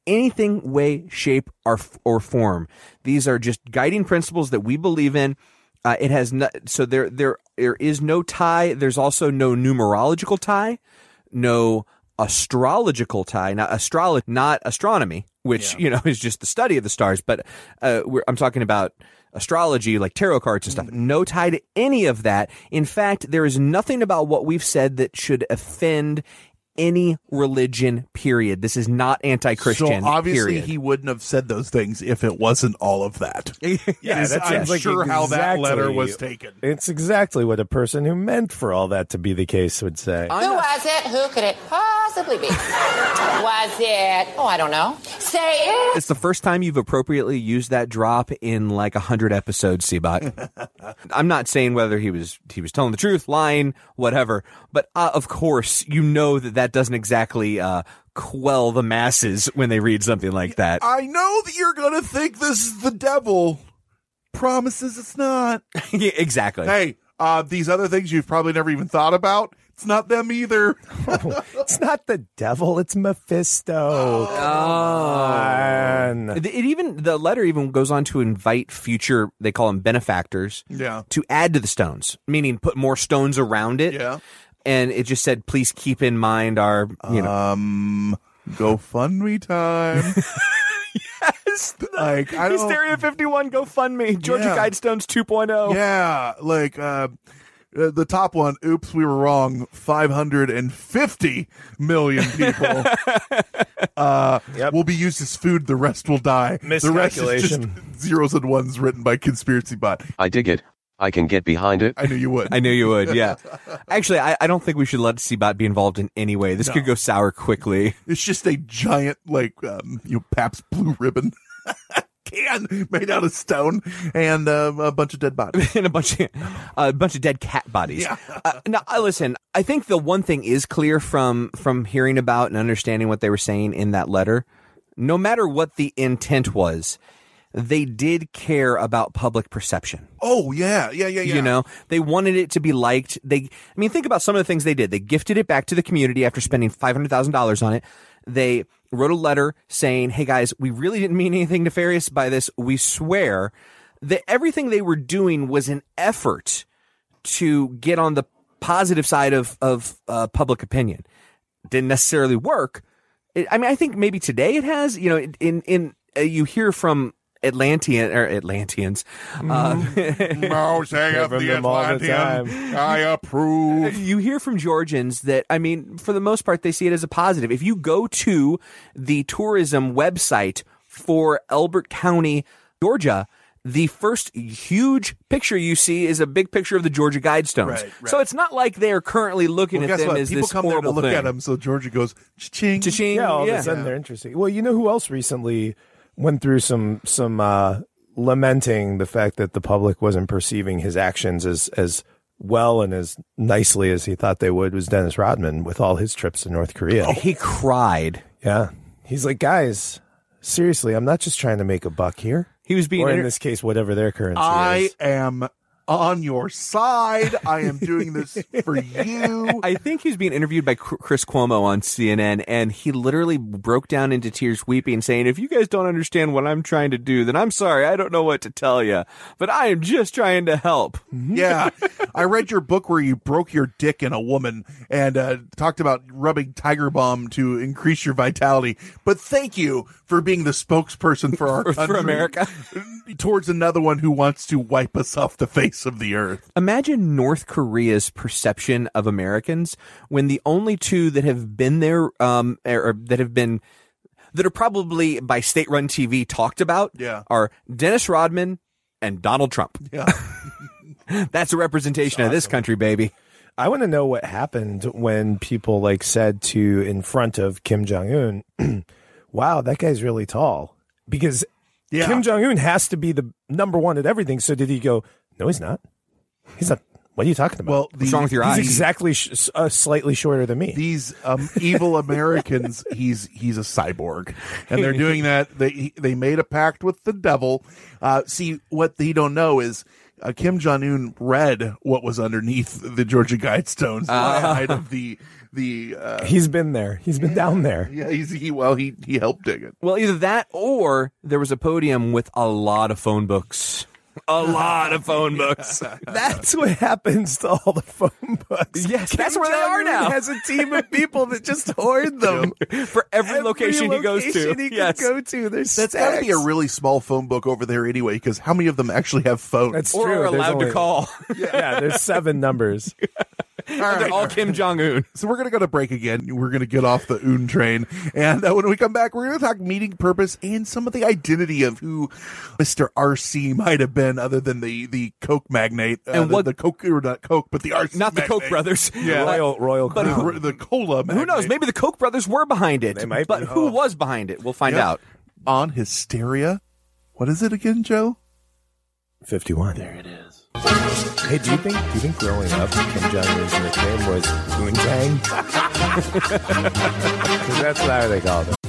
S9: anything, way, shape, or form. These are just guiding principles that we believe in. It has so there is no tie. There's also no numerological tie, no astrological tie, not astronomy, which is just the study of the stars. But I'm talking about astrology, like tarot cards and stuff. No tie to any of that. In fact, there is nothing about what we've said that should offend any religion, period. This is not anti-Christian.
S3: So obviously
S9: period.
S3: He wouldn't have said those things if it wasn't all of that.
S13: I'm
S3: sure how that letter was taken.
S13: It's exactly what a person who meant for all that to be the case would say.
S17: Who was it? Who could it possibly be? Was it? Oh, I don't know. Say it.
S9: It's the first time you've appropriately used that drop in like 100 episodes, Seabot. I'm not saying whether he was telling the truth, lying, whatever, but of course you know that doesn't exactly quell the masses when they read something like that.
S3: I know that you're going to think this is the devil. Promises it's not.
S9: Yeah, exactly.
S3: Hey, these other things you've probably never even thought about, it's not them either.
S13: It's not the devil, it's Mephisto.
S9: The letter even goes on to invite future, they call them benefactors, to add to the stones, meaning put more stones around it.
S3: Yeah.
S9: And it just said, please keep in mind our,
S3: GoFundMe time.
S9: Yes. Hysteria 51 GoFundMe. Georgia Guidestones 2.0.
S3: Yeah. Like, the top one, oops, we were wrong. 550 million people will be used as food. The rest will die. The rest is just zeros and ones written by Conspiracy Bot.
S6: I dig it. I can get behind it.
S3: I knew you would.
S9: I knew you would, yeah. Actually, I don't think we should let Seabot be involved in any way. This could go sour quickly.
S3: It's just a giant, Pabst Blue Ribbon can made out of stone and a bunch of dead bodies.
S9: And a bunch of dead cat bodies.
S3: Yeah.
S9: Now, listen, I think the one thing is clear from hearing about and understanding what they were saying in that letter, no matter what the intent was, they did care about public perception.
S3: Oh, yeah.
S9: You know, they wanted it to be liked. Think about some of the things they did. They gifted it back to the community after spending $500,000 on it. They wrote a letter saying, hey, guys, we really didn't mean anything nefarious by this. We swear that everything they were doing was an effort to get on the positive side of public opinion. Didn't necessarily work. I think maybe today it has. You know, you hear from Atlanteans.
S3: No, say of the Atlantean, I approve.
S9: You hear from Georgians that, for the most part, they see it as a positive. If you go to the tourism website for Elbert County, Georgia, the first huge picture you see is a big picture of the Georgia Guidestones.
S3: Right.
S9: So it's not like they're currently looking at them as
S3: People
S9: this
S3: come there to
S9: horrible
S3: look
S9: thing.
S3: at them, so Georgia goes, cha-ching.
S9: Cha-ching.
S13: Yeah, all of a sudden they're interesting. Well, you know who else recently went through some lamenting the fact that the public wasn't perceiving his actions as well and as nicely as he thought they would was Dennis Rodman with all his trips to North Korea.
S9: Oh, he cried.
S13: Yeah. He's like, guys, seriously, I'm not just trying to make a buck here.
S9: He was being,
S13: or in this case, whatever their currency
S3: I
S13: is.
S3: am on your side. I am doing this for you.
S9: I think he's being interviewed by Chris Cuomo on CNN, and he literally broke down into tears weeping, saying, if you guys don't understand what I'm trying to do, then I'm sorry. I don't know what to tell you, but I am just trying to help.
S3: Yeah. I read your book where you broke your dick in a woman and talked about rubbing Tiger Balm to increase your vitality. But thank you for being the spokesperson for our country.
S9: For America.
S3: Towards another one who wants to wipe us off the face of the earth.
S9: Imagine North Korea's perception of Americans when the only two that have been there, or that are probably by state-run TV talked about, are Dennis Rodman and Donald Trump.
S3: Yeah.
S9: That's a representation of this country, baby.
S13: I want to know what happened when people said to in front of Kim Jong-un, wow, that guy's really tall. Because Kim Jong-un has to be the number one at everything. So did he go, no, he's not. He's not. What are you talking about?
S3: Well,
S9: what's wrong with your eyes?
S13: He's exactly slightly shorter than me.
S3: These evil Americans, he's a cyborg. And they're doing that. They made a pact with the devil. See, what they don't know is Kim Jong-un read what was underneath the Georgia Guidestones out of the
S13: he's been there. He's been down there.
S3: Yeah, he helped dig it.
S9: Well, either that or there was a podium with a lot of phone books. A lot of phone books.
S13: That's what happens to all the phone books.
S9: Yes, that's where they are now.
S13: Has a team of people that just hoard them
S9: for every location he goes to.
S13: He can go to.
S3: That's got to be a really small phone book over there anyway, because how many of them actually have phones?
S13: That's
S9: or
S13: true.
S9: are allowed to call?
S13: Yeah, there's 7 numbers.
S9: They're all Kim Jong-un.
S3: So we're going to go to break again. We're going to get off the Un train. And when we come back, we're going to talk meeting purpose and some of the identity of who Mr. RC might have been, other than the Coke magnate.
S9: And what
S3: the Coke, or not Coke, but the RC
S9: Not the
S3: magnate.
S9: Koch brothers.
S3: Yeah.
S13: Royal
S9: but
S3: the cola magnate.
S9: Who knows? Maybe the Koch brothers were behind it.
S13: They might
S9: but
S13: be.
S9: who was behind it? We'll find out.
S3: On Hysteria. What is it again, Joe?
S13: 51.
S3: There it is.
S13: Hey, do you think growing up Kim Jong-un's nickname was Poontang? Because that's how they called him.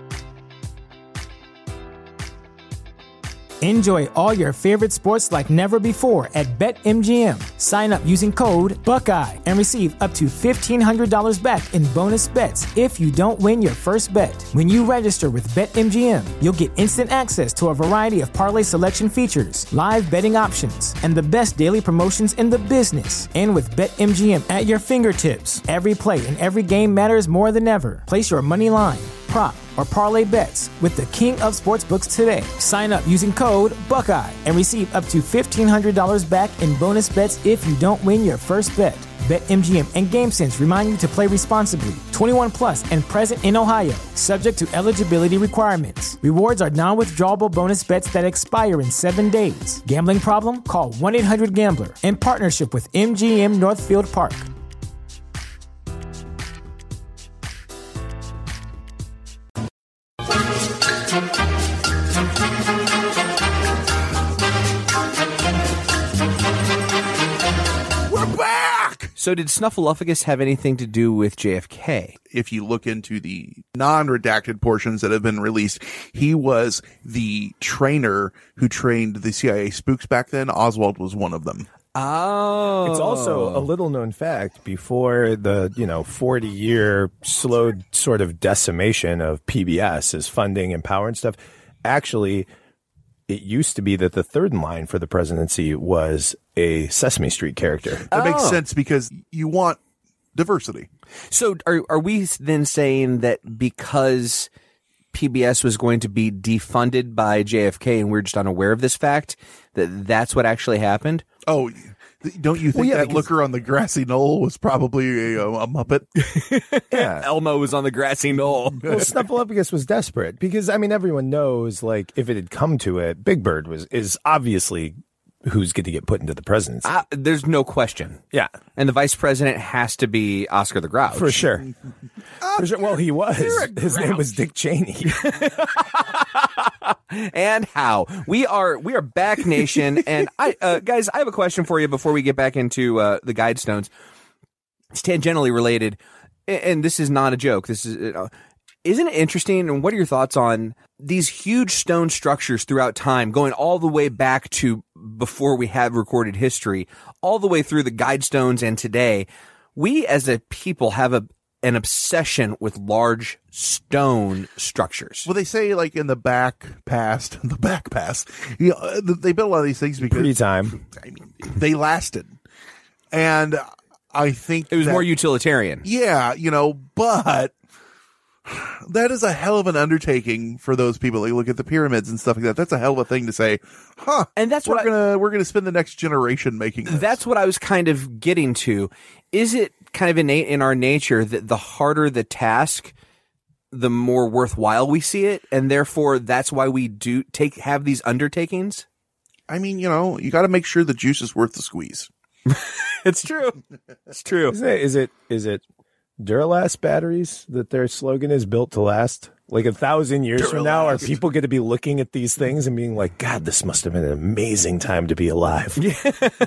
S1: Enjoy all your favorite sports like never before at BetMGM. Sign up using code Buckeye and receive up to $1,500 back in bonus bets if you don't win your first bet. When you register with BetMGM, you'll get instant access to a variety of parlay selection features, live betting options, and the best daily promotions in the business. And with BetMGM at your fingertips, every play and every game matters more than ever. Place your money line, prop, or parlay bets with the king of sportsbooks today. Sign up using code Buckeye and receive up to $1,500 back in bonus bets if you don't win your first bet. BetMGM and GameSense remind you to play responsibly. 21 plus and present in Ohio, subject to eligibility requirements. Rewards are non-withdrawable bonus bets that expire in 7 days. Gambling problem? Call 1-800-GAMBLER in partnership with MGM Northfield Park.
S9: So did Snuffleupagus have anything to do with JFK?
S3: If you look into the non-redacted portions that have been released, he was the trainer who trained the CIA spooks back then. Oswald was one of them.
S9: Oh.
S13: It's also a little known fact, before the, 40-year slow sort of decimation of PBS as funding and power and stuff, actually, it used to be that the third in line for the presidency was a Sesame Street character.
S3: That makes sense because you want diversity.
S9: So are we then saying that because PBS was going to be defunded by JFK and we're just unaware of this fact, that's what actually happened?
S3: Oh, don't you think that looker on the grassy knoll was probably a Muppet?
S13: Yeah.
S9: Elmo was on the grassy knoll.
S13: Well, Snuffleupagus was desperate because, everyone knows, if it had come to it, Big Bird is obviously who's going to get put into the presidency.
S9: There's no question.
S13: Yeah.
S9: And the vice president has to be Oscar the Grouch.
S13: For sure. For sure. Well, he was. His name was Dick Cheney.
S9: And how we are back, nation. And guys, I have a question for you before we get back into the Guidestones. It's tangentially related, and this is not a joke. This is isn't it interesting? And what are your thoughts on these huge stone structures throughout time, going all the way back to before we had recorded history, all the way through the Guidestones and today? We as a people have an obsession with large stone structures.
S3: Well, they say in the back past, they built a lot of these things because
S13: pre-time.
S3: They lasted, and I think
S9: it was more utilitarian.
S3: Yeah, but that is a hell of an undertaking for those people. They look at the pyramids and stuff like that. That's a hell of a thing to say, huh?
S9: And that's
S3: we're gonna spend the next generation making this.
S9: That's what I was kind of getting to. Is it kind of innate in our nature that the harder the task, the more worthwhile we see it, and therefore that's why we have these undertakings?
S3: You got to make sure the juice is worth the squeeze.
S9: It's true. It's true.
S13: Is it Duralast batteries that their slogan is built to last? 1,000 years from now, are people going to be looking at these things and being like, God, this must have been an amazing time to be alive?
S9: Yeah.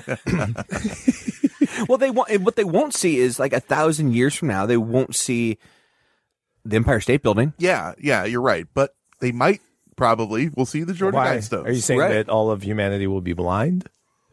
S9: Well, what they won't see is 1,000 years from now, they won't see the Empire State Building.
S3: Yeah, you're right. But they might we'll see the Georgia Guidestones.
S13: Are you saying that all of humanity will be blind?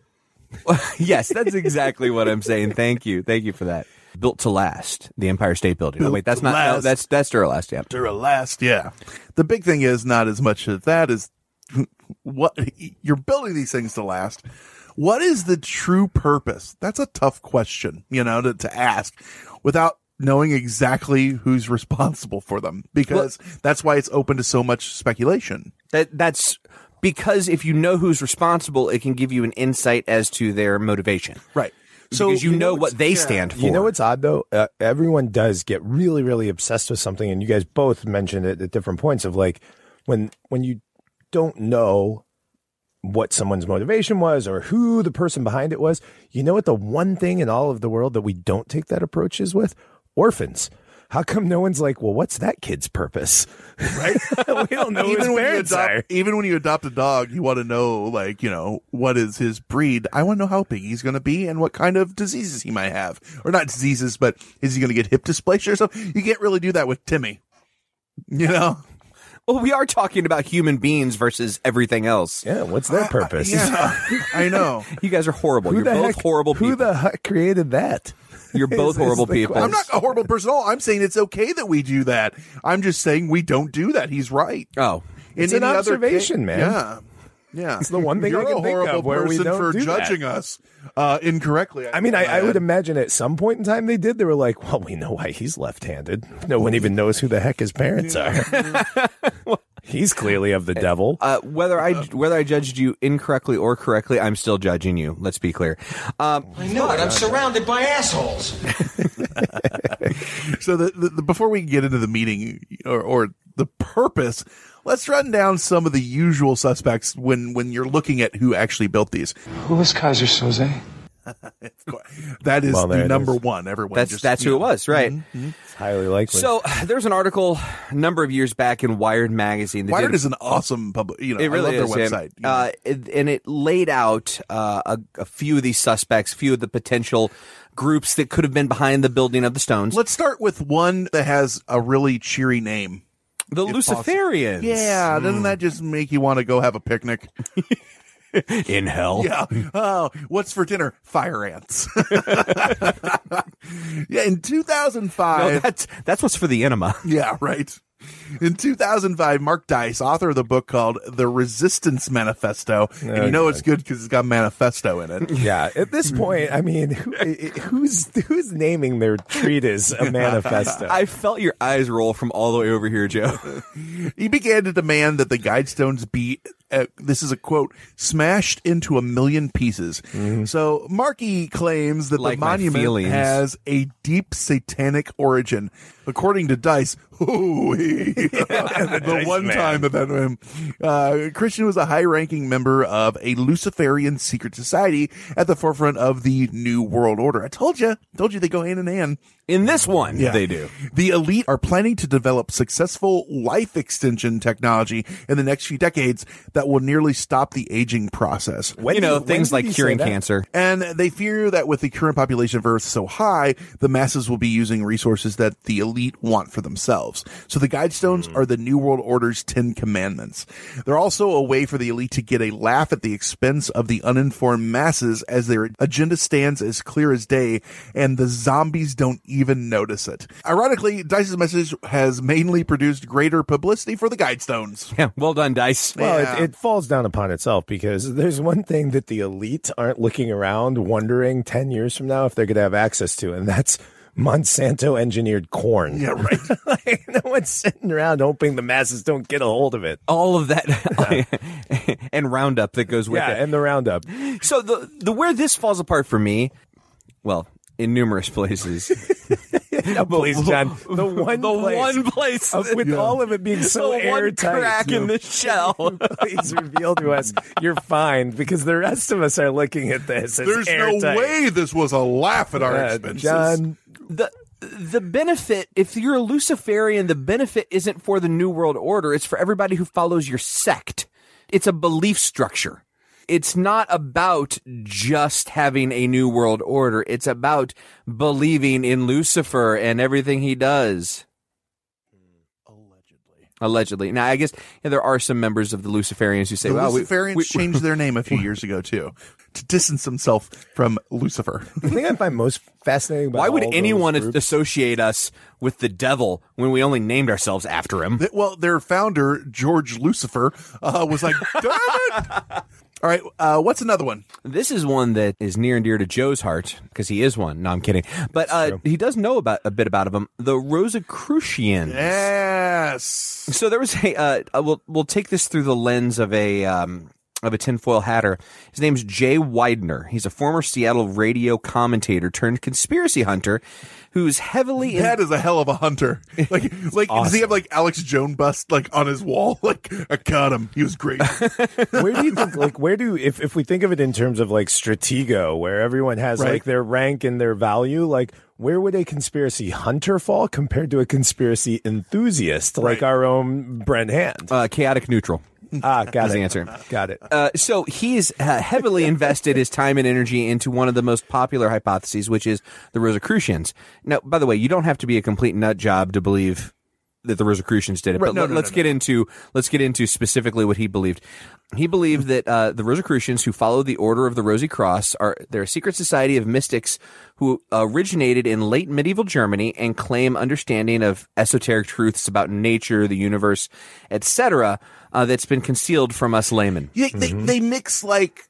S9: Yes, that's exactly what I'm saying. Thank you for that. Built to last, the Empire State Building. Oh, wait, that's not. No, that's Duralast. Yeah,
S3: Duralast. Yeah. The big thing is not as much as that is what you're building these things to last. What is the true purpose? That's a tough question, to ask without knowing exactly who's responsible for them, because that's why it's open to so much speculation.
S9: That's because if you know who's responsible, it can give you an insight as to their motivation.
S3: Right.
S9: So because you know what they stand for.
S13: You know what's odd, though? Everyone does get really, really obsessed with something, and you guys both mentioned it at different points of like when you don't know what someone's motivation was or who the person behind it was. You know what the one thing in all of the world that we don't take that approach is with? Orphans. How come no one's like, well, what's that kid's purpose? Right? We don't know who his parents are.
S3: Even when you adopt a dog, you want to know, what is his breed? I want to know how big he's going to be and what kind of diseases he might have. Or not diseases, but is he going to get hip dysplasia or something? You can't really do that with Timmy.
S9: Well, we are talking about human beings versus everything else.
S13: Yeah, what's their purpose?
S3: I know.
S9: You guys are horrible. You're both horrible people.
S13: Who the heck created that?
S9: You're both horrible people.
S3: I'm not a horrible person at all. I'm saying it's okay that we do that. I'm just saying we don't do that. He's right.
S9: Oh.
S13: It's an observation, man.
S3: Yeah. Yeah.
S13: It's the one thing
S3: You're
S13: I can think
S3: a
S13: of where
S3: horrible
S13: we
S3: person
S13: don't
S3: for
S13: do
S3: judging
S13: that.
S3: us incorrectly.
S13: I mean, I would imagine at some point in time they did. They were like, well, we know why he's left-handed. No one even knows who the heck his parents are. He's clearly of the devil.
S9: Whether I judged you incorrectly or correctly, I'm still judging you. Let's be clear.
S15: I know it. I'm surrounded by assholes.
S3: So the before we get into the meeting or the purpose, let's run down some of the usual suspects when you're looking at who actually built these.
S18: Who was Kaiser Soze?
S3: That is the number one. Everyone.
S9: That's who it was, right?
S3: Mm-hmm.
S13: It's highly likely.
S9: So there's an article a number of years back in Wired magazine.
S3: Wired is an awesome public.
S9: It really
S3: I love their website.
S9: And it laid out a few of these suspects, few of the potential groups that could have been behind the building of the stones.
S3: Let's start with one that has a really cheery name.
S9: The Luciferians.
S3: Yeah, doesn't that just make you want to go have a picnic?
S9: In hell.
S3: Yeah. Oh, what's for dinner? Fire ants. Yeah, in 2005.
S9: No, that's what's for the enema.
S3: Yeah, right. In 2005, Mark Dice, author of the book called The Resistance Manifesto, and it's good because it's got manifesto in it.
S13: Yeah, at this point, I mean, who's naming their treatise a manifesto?
S9: I felt your eyes roll from all the way over here, Joe.
S3: He began to demand that the Guidestones be, this is a quote, smashed into 1 million pieces. Mm-hmm. So Markey claims that the monument has a deep satanic origin. According to Dice, the one time that Christian was a high-ranking member of a Luciferian secret society at the forefront of the New World Order. I told you they go hand in hand.
S9: In this one, they do.
S3: The elite are planning to develop successful life extension technology in the next few decades that will nearly stop the aging process.
S9: Things like curing cancer.
S3: And they fear that with the current population of Earth so high, the masses will be using resources that the elite want for themselves. So the Guidestones are the New World Order's 10 commandments. They're also a way for the elite to get a laugh at the expense of the uninformed masses, as their agenda stands as clear as day, and the zombies don't even notice it. Ironically, Dice's message has mainly produced greater publicity for the Guidestones.
S9: Yeah, well done, Dice.
S13: Well, it falls down upon itself, because there's one thing that the elite aren't looking around wondering 10 years from now if they're going to have access to, and that's Monsanto engineered corn.
S3: Yeah, right.
S13: No one's sitting around hoping the masses don't get a hold of it.
S9: All of that and Roundup that goes with it.
S13: Yeah, and the Roundup.
S9: So the where this falls apart for me, well, in numerous places.
S13: Please, John. The one place with all of it being so airtight.
S9: One crack in the shell.
S13: Please reveal to us you're fine, because the rest of us are looking at this as
S3: There's
S13: airtight.
S3: No way this was a laugh at our expenses.
S13: John.
S9: The benefit, if you're a Luciferian, the benefit isn't for the New World Order. It's for everybody who follows your sect. It's a belief structure. It's not about just having a New World Order. It's about believing in Lucifer and everything he does. Allegedly. Now, I guess there are some members of the Luciferians who say,
S3: The
S9: well,
S3: Luciferians changed their name a few years ago, too, to distance themselves from Lucifer.
S13: The thing I find most fascinating about
S9: why would
S13: all
S9: anyone
S13: those groups-
S9: associate us with the devil when we only named ourselves after him?
S3: Well, their founder, George Lucifer, was like, damn it! All right, what's another one?
S9: This is one that is near and dear to Joe's heart, because he is one. No, I'm kidding. But he does know a bit about them. The Rosicrucians.
S3: Yes.
S9: So there was we'll take this through the lens of a tinfoil hatter. His name's Jay Widener. He's a former Seattle radio commentator turned conspiracy hunter who's heavily...
S3: That is a hell of a hunter. Like,
S13: awesome.
S3: Does he have like Alex Jones bust like on his wall? Like, I caught him. He was great.
S13: Where do you think, like, if we think of it in terms of like Stratego, where everyone has
S3: Right.
S13: like their rank and their value, like where would a conspiracy hunter fall compared to a conspiracy enthusiast like our own Brent Hand?
S9: Chaotic neutral.
S13: Got
S9: That's
S13: it.
S9: the answer.
S13: Got it.
S9: So he's heavily invested his time and energy into one of the most popular hypotheses, which is the Rosicrucians. Now, by the way, you don't have to be a complete nut job to believe that the Rosicrucians did it.
S3: Right,
S9: But let's get into specifically what he believed. He believed that the Rosicrucians, who follow the Order of the Rosy Cross, they're a secret society of mystics who originated in late medieval Germany and claim understanding of esoteric truths about nature, the universe, etc. That's been concealed from us laymen.
S3: Yeah, they mix like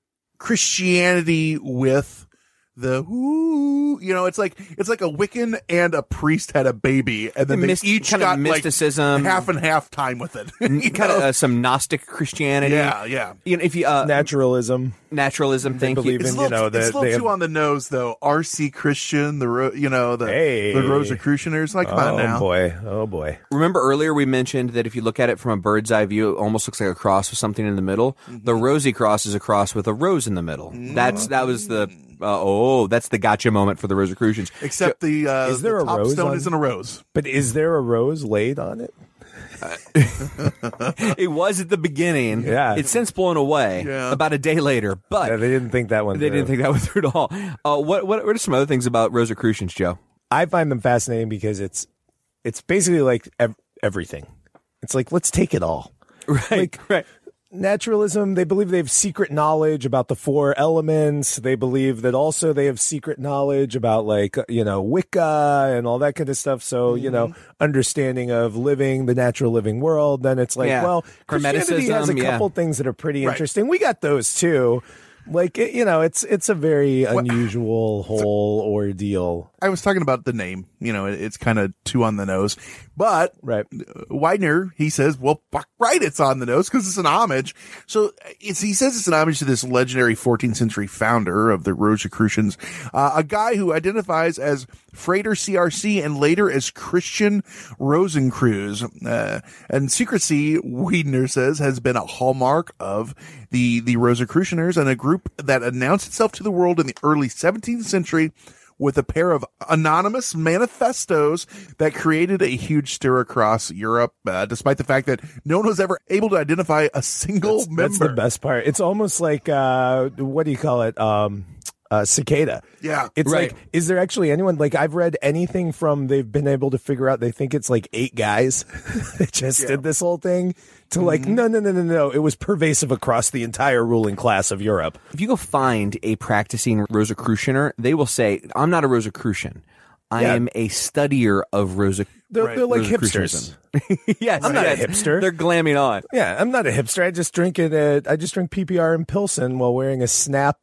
S3: Christianity with the it's like a Wiccan and a priest had a baby, and then they each
S9: kind of
S3: got
S9: mysticism,
S3: like half and half time with it.
S9: Kind of some Gnostic Christianity.
S3: Yeah.
S9: You know, if you
S13: naturalism.
S9: Thank you.
S13: Believe in,
S3: it's a little too on the nose, though. R.C. Christian, the Rosicrucianers. Like, come on now.
S13: Oh boy.
S9: Remember earlier we mentioned that if you look at it from a bird's eye view, it almost looks like a cross with something in the middle.
S3: Mm-hmm.
S9: The Rosy Cross is a cross with a rose in the middle. That's the gotcha moment for the Rosicrucians.
S3: Except
S13: is there
S3: the
S13: a
S3: top
S13: rose
S3: stone
S13: on-
S3: isn't a rose.
S13: But is there a rose laid on it?
S9: It was at the beginning.
S13: Yeah.
S9: It's since blown away about a day later, but
S13: Yeah, they didn't think that one
S9: they
S13: through.
S9: didn't think that one through at all. What are some other things about Rosicrucians, Joe?
S13: I find them fascinating because it's basically like everything. It's like, let's take it all.
S9: Right.
S13: Naturalism, they believe they have secret knowledge about the four elements. They believe that also they have secret knowledge about Wicca and all that kind of stuff. So, understanding of the natural living world. Then it's like, well, Christianity has a couple things that are pretty interesting. We got those too. Like, it's a very unusual whole ordeal.
S3: I was talking about the name. It's kind of too on the nose. But Widener, he says, well, fuck right, it's on the nose because it's an homage. So he says it's an homage to this legendary 14th century founder of the Rosicrucians, a guy who identifies as Frater CRC and later as Christian Rosencreuz. And secrecy, Widener says, has been a hallmark of the Rosicrucianers and a group that announced itself to the world in the early 17th century with a pair of anonymous manifestos that created a huge stir across Europe, despite the fact that no one was ever able to identify a single member.
S13: That's the best part. It's almost like, what do you call it? Cicada.
S3: Yeah.
S13: It's like, is there actually anyone, like, I've read anything from they've been able to figure out, they think it's like 8 guys that just did this whole thing, to like, no. It was pervasive across the entire ruling class of Europe.
S9: If you go find a practicing Rosicrucianer, they will say, I'm not a Rosicrucian. I am a studier of Rosicrucianism.
S13: They're like hipsters.
S9: Yes,
S13: I'm not a hipster.
S9: They're glamming on.
S13: Yeah, I'm not a hipster. I just drink PPR and Pilsen while wearing a Snap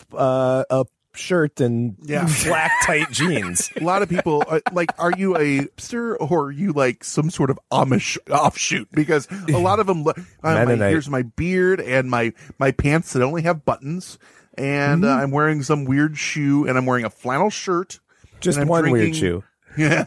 S13: shirt and black tight jeans.
S3: A lot of people are you a hipster or are you like some sort of Amish offshoot? Because a lot of them, here's my beard and my pants that only have buttons, and I'm wearing some weird shoe, and I'm wearing a flannel shirt.
S13: Just one weird shoe.
S3: Yeah.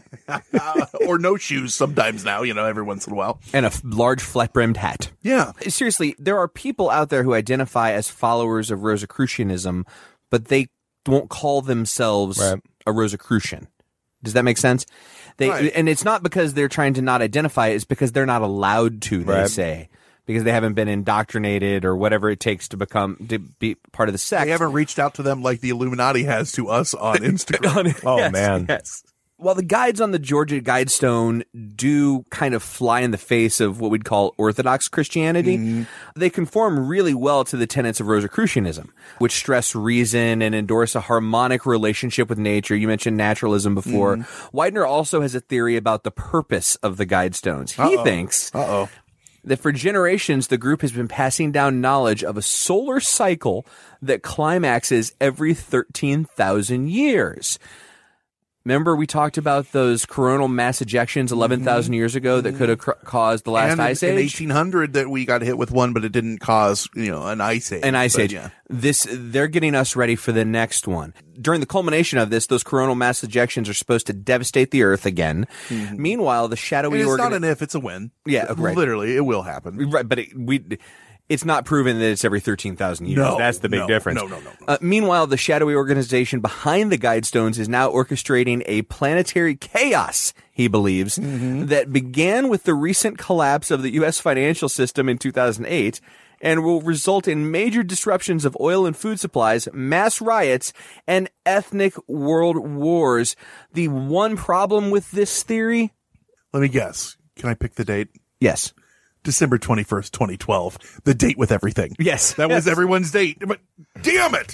S3: Or no shoes sometimes now, every once in a while.
S9: And a large flat-brimmed hat.
S3: Yeah.
S9: Seriously, there are people out there who identify as followers of Rosicrucianism, but they won't call themselves a Rosicrucian. Does that make sense? And it's not because they're trying to not identify, it's because they're not allowed to, they say. Because they haven't been indoctrinated or whatever it takes to be part of the sect.
S3: They haven't reached out to them like the Illuminati has to us on Instagram.
S13: Man.
S9: Yes. While the guides on the Georgia Guidestone do kind of fly in the face of what we'd call Orthodox Christianity, they conform really well to the tenets of Rosicrucianism, which stress reason and endorse a harmonic relationship with nature. You mentioned naturalism before. Widener also has a theory about the purpose of the Guidestones. He thinks that for generations, the group has been passing down knowledge of a solar cycle that climaxes every 13,000 years. Remember, we talked about those coronal mass ejections 11,000 years ago that could have caused the last ice age?
S3: In 1800 that we got hit with one, but it didn't cause, an ice age.
S9: An ice age.
S3: Yeah.
S9: They're getting us ready for the next one. During the culmination of this, those coronal mass ejections are supposed to devastate the Earth again. Meanwhile, the shadowy
S3: it's not an if, it's a when.
S9: Yeah, right.
S3: Literally, it will happen.
S9: Right, but it's not proven that it's every 13,000 years.
S3: No,
S9: that's the big difference.
S3: No.
S9: Meanwhile, the shadowy organization behind the Guidestones is now orchestrating a planetary chaos, he believes, that began with the recent collapse of the U.S. financial system in 2008 and will result in major disruptions of oil and food supplies, mass riots, and ethnic world wars. The one problem with this theory?
S3: Let me guess. Can I pick the date?
S9: Yes.
S3: December 21st, 2012. The date with everything.
S9: Yes.
S3: That was everyone's date. But damn it!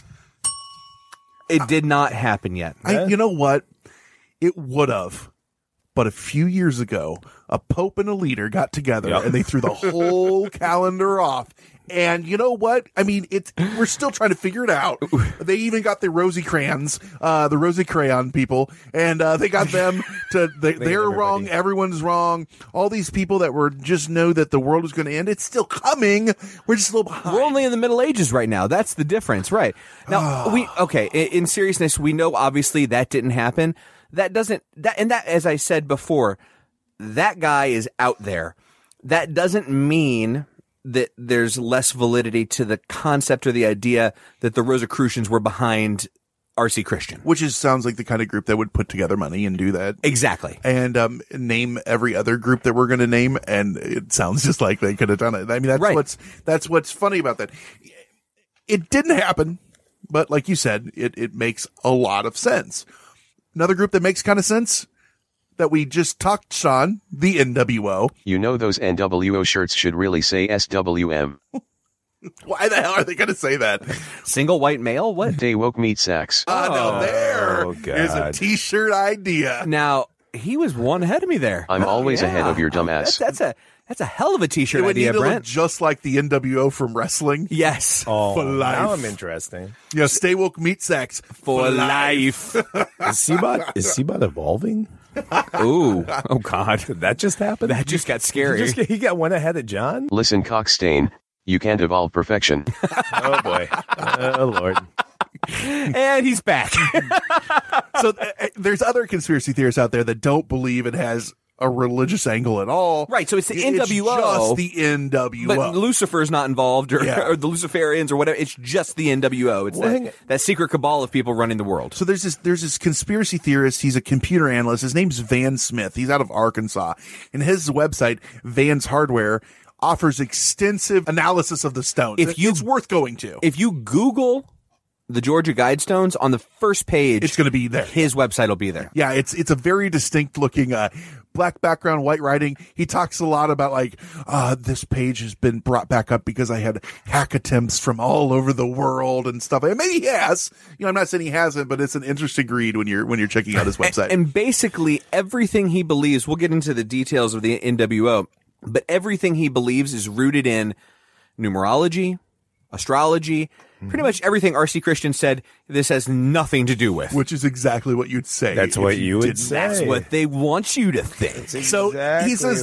S9: It did not happen yet.
S3: You know what? It would have. But a few years ago, a pope and a leader got together and they threw the whole calendar off. And you know what? I mean, we're still trying to figure it out. They even got the Rosy Crayons, the Rosy Crayon people, and they got them to, they're wrong, everyone's wrong. All these people that were just know that the world was going to end, it's still coming. We're just a little behind.
S9: We're only in the Middle Ages right now. That's the difference, right? Now, in seriousness, we know obviously that didn't happen. That, as I said before, that guy is out there. That doesn't mean that there's less validity to the concept or the idea that the Rosicrucians were behind R.C. Christian.
S3: Which sounds like the kind of group that would put together money and do that.
S9: Exactly.
S3: And name every other group that we're going to name, and it sounds just like they could have done it. I mean, that's what's funny about that. It didn't happen, but like you said, it makes a lot of sense. Another group that makes kind of sense that we just talked on, the NWO.
S6: You know those NWO shirts should really say SWM.
S3: Why the hell are they going to say that?
S9: Single white male? What?
S6: They woke meat sacks.
S3: Now there is a t-shirt idea.
S9: Now, he was one ahead of me there.
S6: I'm always ahead of your dumbass.
S9: That's a hell of a t-shirt
S3: idea, Brent. It would need to look just like the NWO from wrestling.
S9: Yes.
S13: Oh,
S3: for life.
S13: Now I'm interesting.
S3: Yeah, stay woke meat sacks
S9: for life.
S13: Is Seabot evolving?
S9: Ooh. Oh, God.
S13: Did that just happen?
S9: That just got scary.
S13: He got one ahead of John?
S6: Listen, Cockstain, you can't evolve perfection.
S13: Oh, boy. Oh, Lord.
S9: And he's back.
S3: So there's other conspiracy theorists out there that don't believe it has a religious angle at all.
S9: Right, so it's the NWO.
S3: It's just the NWO.
S9: But Lucifer's not involved, or the Luciferians, or whatever. It's just the NWO. It's that secret cabal of people running the world.
S3: So there's this conspiracy theorist. He's a computer analyst. His name's Van Smith. He's out of Arkansas. And his website, Van's Hardware, offers extensive analysis of the stones. It's worth going to.
S9: If you Google the Georgia Guidestones, on the first page,
S3: it's going to be there.
S9: His website will be there.
S3: Yeah, it's a very distinct looking black background, white writing. He talks a lot about this page has been brought back up because I had hack attempts from all over the world and stuff. And maybe he has. I'm not saying he hasn't, but it's an interesting read when you're checking out his website.
S9: And basically everything he believes, we'll get into the details of the NWO, but everything he believes is rooted in numerology, astrology, pretty much everything R.C. Christian said this has nothing to do with.
S3: Which is exactly what you'd say.
S13: That's what you would say.
S9: That's what they want you to think.
S3: So he says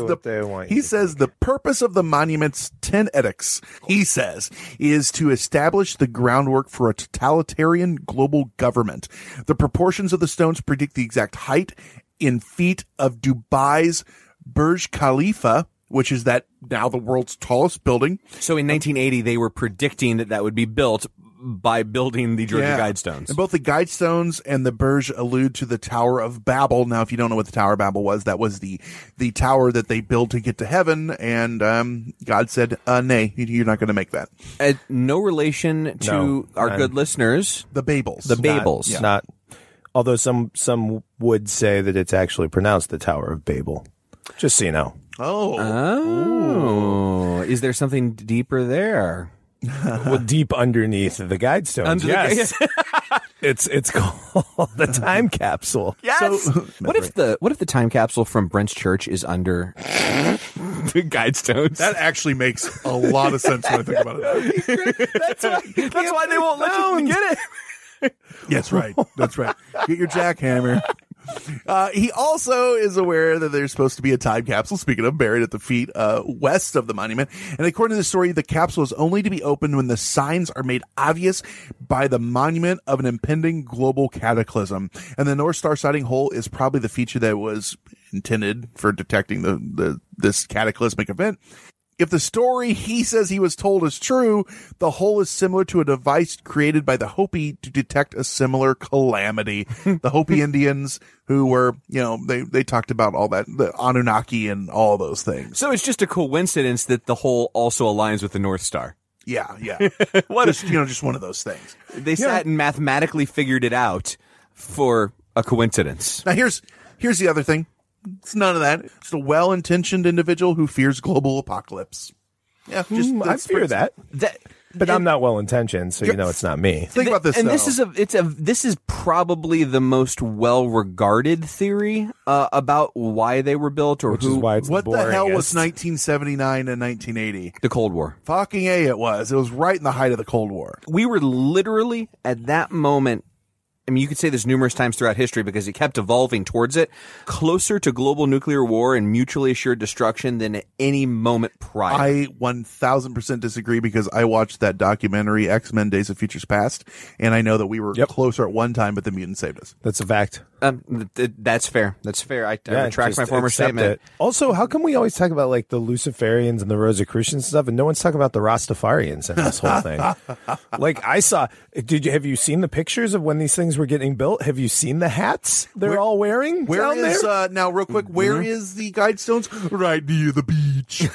S3: the purpose of the monument's 10 edicts, he says, is to establish the groundwork for a totalitarian global government. The proportions of the stones predict the exact height in feet of Dubai's Burj Khalifa, which is now the world's tallest building.
S9: So in 1980, they were predicting that would be built by building the Georgia Guidestones.
S3: And both the Guidestones and the Burj allude to the Tower of Babel. Now, if you don't know what the Tower of Babel was, that was the tower that they built to get to heaven. And God said, nay, you're not going to make that.
S9: No relation to our good listeners.
S3: The Babels.
S13: Not Although some would say that it's actually pronounced the Tower of Babel. Just so you know.
S9: Oh. Is there something deeper there?
S13: Well, deep underneath the Guidestones. Yes. It's called the time capsule.
S9: Yes.
S13: So,
S9: what if the time capsule from Brent's church is under the Guidestones?
S3: That actually makes a lot of sense when I think about it.
S9: That's why they won't let you get it.
S3: That's right. That's right. Get your jackhammer. He also is aware that there's supposed to be a time capsule, speaking of, buried at the feet west of the monument. And according to the story, the capsule is only to be opened when the signs are made obvious by the monument of an impending global cataclysm. And the North Star sighting hole is probably the feature that was intended for detecting this cataclysmic event. If the story he says he was told is true, the hole is similar to a device created by the Hopi to detect a similar calamity. The Hopi Indians who were, they talked about all that, the Anunnaki and all those things.
S9: So it's just a coincidence that the hole also aligns with the North Star.
S3: Yeah.
S9: What
S3: just one of those things.
S9: They sat and mathematically figured it out for a coincidence.
S3: Now here's the other thing. It's none of that. It's a well-intentioned individual who fears global apocalypse. Yeah,
S13: I fear that. But I'm not well-intentioned, so it's not me.
S3: Think about this,
S9: and
S3: though.
S9: this is probably the most well-regarded theory about why they were built, or
S13: which is why it's
S3: what
S13: the
S3: hell was 1979 and 1980?
S9: The Cold War.
S3: Fucking A, it was. It was right in the height of the Cold War.
S9: We were literally at that moment. I mean, you could say this numerous times throughout history because it kept evolving towards it, closer to global nuclear war and mutually assured destruction than at any moment prior.
S3: I 1000% disagree because I watched that documentary, X-Men Days of Futures Past, and I know that we were closer at one time, but the mutants saved us.
S13: That's a fact.
S9: That's fair. That's fair. I retract my former statement.
S13: Also, how come we always talk about like the Luciferians and the Rosicrucians and stuff, and no one's talking about the Rastafarians in this whole thing? Like I saw, have you seen the pictures of when these things were getting built? Have you seen the hats they're all wearing?
S3: Where is now, real quick? Where is the Guidestones? Right near the beach.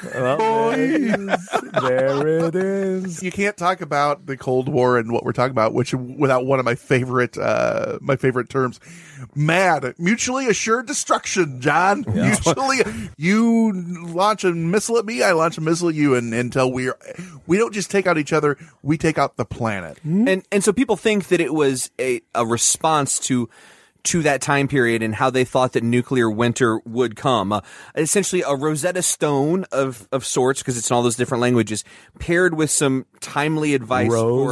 S13: There it is.
S3: You can't talk about the Cold War and what we're talking about, without one of my favorite terms. MAD, mutually assured destruction, John. Yeah. Mutually, you launch a missile at me, I launch a missile at you, and until we don't just take out each other, we take out the planet.
S9: And so people think that it was a response to that time period and how they thought that nuclear winter would come. Essentially a Rosetta Stone of sorts, because it's in all those different languages, paired with some timely advice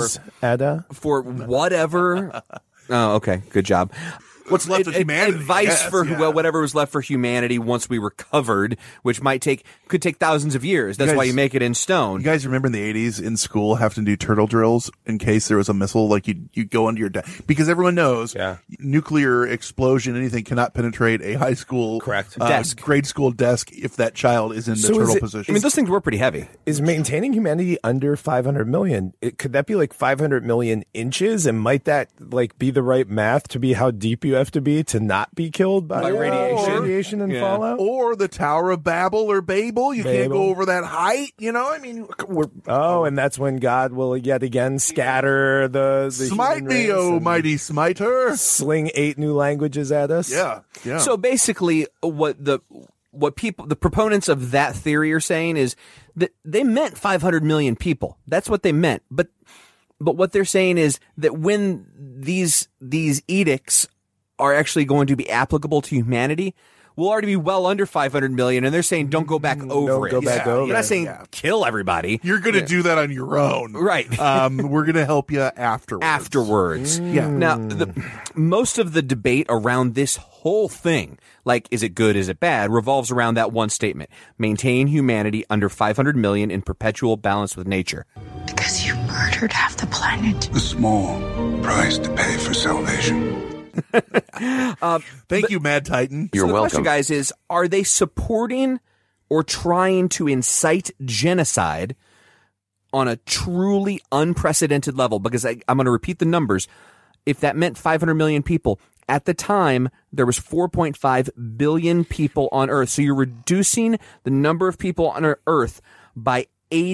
S9: for whatever. Oh, okay. Good job.
S3: What's left of humanity?
S9: Advice for whatever was left for humanity once we recovered, which could take thousands of years. That's why you make it in stone.
S3: You guys remember in the 80s in school having to do turtle drills in case there was a missile? Like you go under your desk because everyone knows nuclear explosion, anything cannot penetrate a high school
S9: desk,
S3: grade school desk if that child is in the turtle position.
S9: I mean, those things were pretty heavy.
S13: Is maintaining humanity under 500 million? Could that be like 500 million inches? And might that like be the right math to be how deep you have to be to not be killed by radiation and fallout?
S3: Or the Tower of Babel or Babel. You can't go over that height, I mean,
S13: and that's when God will yet again scatter the
S3: smite me, O mighty smiter.
S13: Sling 8 new languages at us.
S3: Yeah.
S9: So basically what the proponents of that theory are saying is that they meant 500 million people. That's what they meant. But what they're saying is that when these edicts are actually going to be applicable to humanity, we'll already be well under 500 million, and they're saying don't go back over it. They're not saying kill everybody.
S3: You're going to do that on your own.
S9: Right.
S3: We're going to help you afterwards.
S9: Yeah. Now, most of the debate around this whole thing, like is it good, is it bad, revolves around that one statement. Maintain humanity under 500 million in perpetual balance with nature.
S8: Because you murdered half the planet.
S10: A small price to pay for salvation.
S3: Thank you, Mad Titan.
S9: You're welcome. The question, guys, is are they supporting or trying to incite genocide on a truly unprecedented level? Because I'm going to repeat the numbers. If that meant 500 million people, at the time, there was 4.5 billion people on Earth. So you're reducing the number of people on Earth by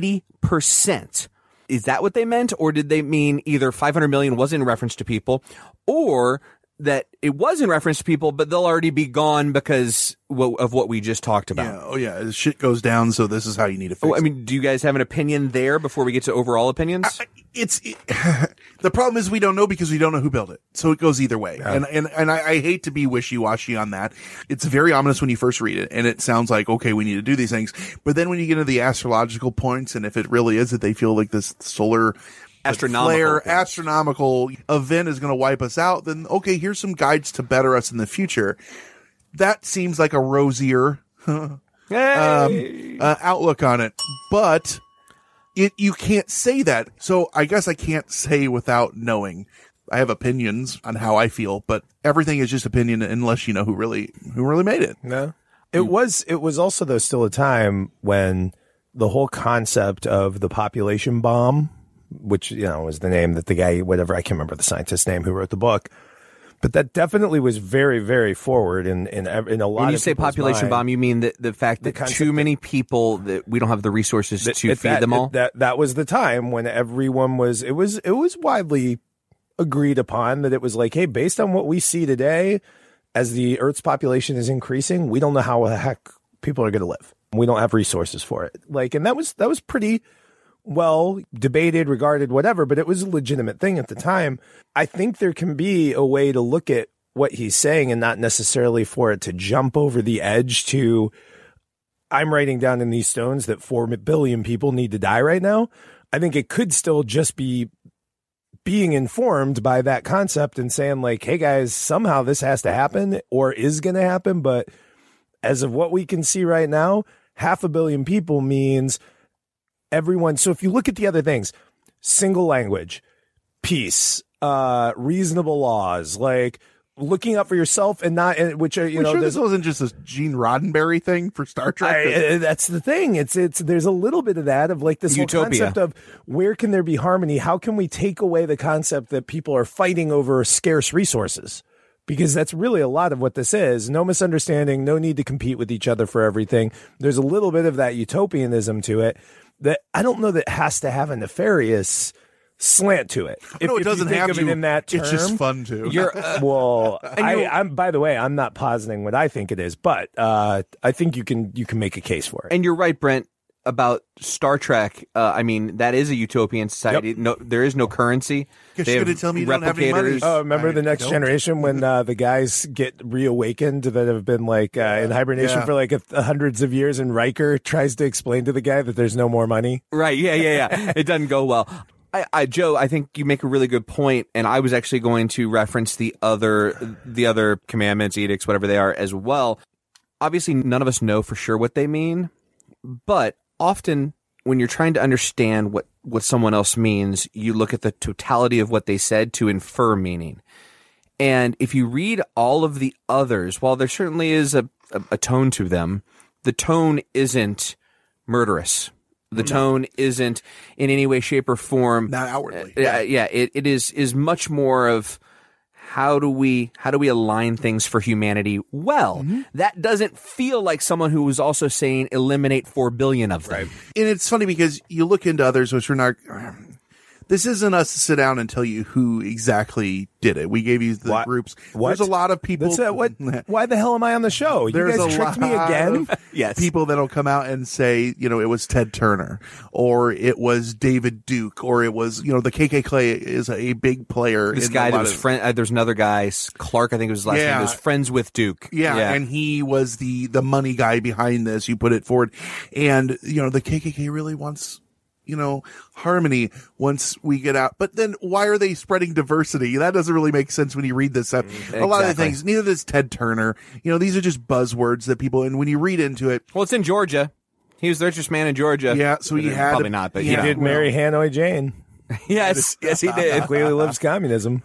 S9: 80%. Is that what they meant? Or did they mean either 500 million was in reference to people, or that it was in reference to people, but they'll already be gone because of what we just talked about.
S3: Yeah. Oh, yeah. Shit goes down, so this is how you need to fix it.
S9: I mean, do you guys have an opinion there before we get to overall opinions?
S3: The problem is we don't know because we don't know who built it. So it goes either way. Yeah. And I hate to be wishy-washy on that. It's very ominous when you first read it, and it sounds like, okay, we need to do these things. But then when you get into the astrological points, and if it really is that they feel like this solar astronomical event is going to wipe us out, then okay, here's some guides to better us in the future. That seems like a rosier outlook on it, but you can't say that. So I guess I can't say without knowing. I have opinions on how I feel, but everything is just opinion unless you know who really made it.
S13: No, it was also though still a time when the whole concept of the population bomb, which, was the name that the guy, whatever, I can't remember the scientist's name who wrote the book, but that definitely was very, very forward in a lot of people's mind.
S9: When you say population bomb, you mean the fact that too many people, that we don't have the resources to feed them all?
S13: That was the time when everyone it was widely agreed upon that it was like, hey, based on what we see today, as the Earth's population is increasing, we don't know how the heck people are going to live. We don't have resources for it. And that was pretty well debated, regarded, whatever, but it was a legitimate thing at the time. I think there can be a way to look at what he's saying and not necessarily for it to jump over the edge to, I'm writing down in these stones that 4 billion people need to die right now. I think it could still just be being informed by that concept and saying like, hey guys, somehow this has to happen or is going to happen. But as of what we can see right now, 500 million people means everyone. So if you look at the other things, single language, peace, reasonable laws, like looking out for yourself and not, which are,
S3: this wasn't just a Gene Roddenberry thing for Star Trek.
S13: That's the thing. It's there's a little bit of that of like this
S9: utopia.
S13: Whole concept of where can there be harmony? How can we take away the concept that people are fighting over scarce resources? Because that's really a lot of what this is. No misunderstanding, no need to compete with each other for everything. There's a little bit of that utopianism to it that I don't know that has to have a nefarious slant to it.
S3: No, it doesn't have to.
S13: In that term,
S3: it's just fun to.
S13: I'm by the way, I'm not positing what I think it is, but I think you can make a case for it.
S9: And you're right, Brent, about Star Trek. I mean, that is a utopian society. Yep. No, there is no currency.
S3: Because you're going to tell me you don't have any money.
S13: Oh, remember the Next Generation when the guys get reawakened that have been like in hibernation for like hundreds of years, and Riker tries to explain to the guy that there's no more money.
S9: Right? Yeah. It doesn't go well. Joe, I think you make a really good point, and I was actually going to reference the other commandments, edicts, whatever they are, as well. Obviously, none of us know for sure what they mean, but often when you're trying to understand what someone else means, you look at the totality of what they said to infer meaning. And if you read all of the others, while there certainly is a tone to them, the tone isn't murderous. The tone isn't in any way, shape, or form.
S3: Not outwardly.
S9: It is much more of how do we align things for humanity well. Mm-hmm. That doesn't feel like someone who was also saying eliminate 4 billion of them.
S3: Right. And it's funny because you look into others, which are not. This isn't us to sit down and tell you who exactly did it. We gave you the groups.
S13: What?
S3: There's a lot of people.
S13: Why the hell am I on the show? You guys tricked me again?
S3: Yes. People that'll come out and say, it was Ted Turner, or it was David Duke, or it was, the KKK is a big player.
S9: This guy that was there's another guy, Clark, I think it was his last name, was friends with Duke.
S3: Yeah, and he was the money guy behind this. You put it forward. And, the KKK really wants harmony once we get out. But then why are they spreading diversity? That doesn't really make sense when you read this stuff. Exactly. A lot of the things, neither does Ted Turner. These are just buzzwords that people, and when you read into it.
S9: Well, it's in Georgia. He was the richest man in Georgia.
S3: Yeah, so he had.
S9: Probably not, but
S13: he did marry Hanoi Jane.
S9: Yes, he did.
S13: Clearly loves communism.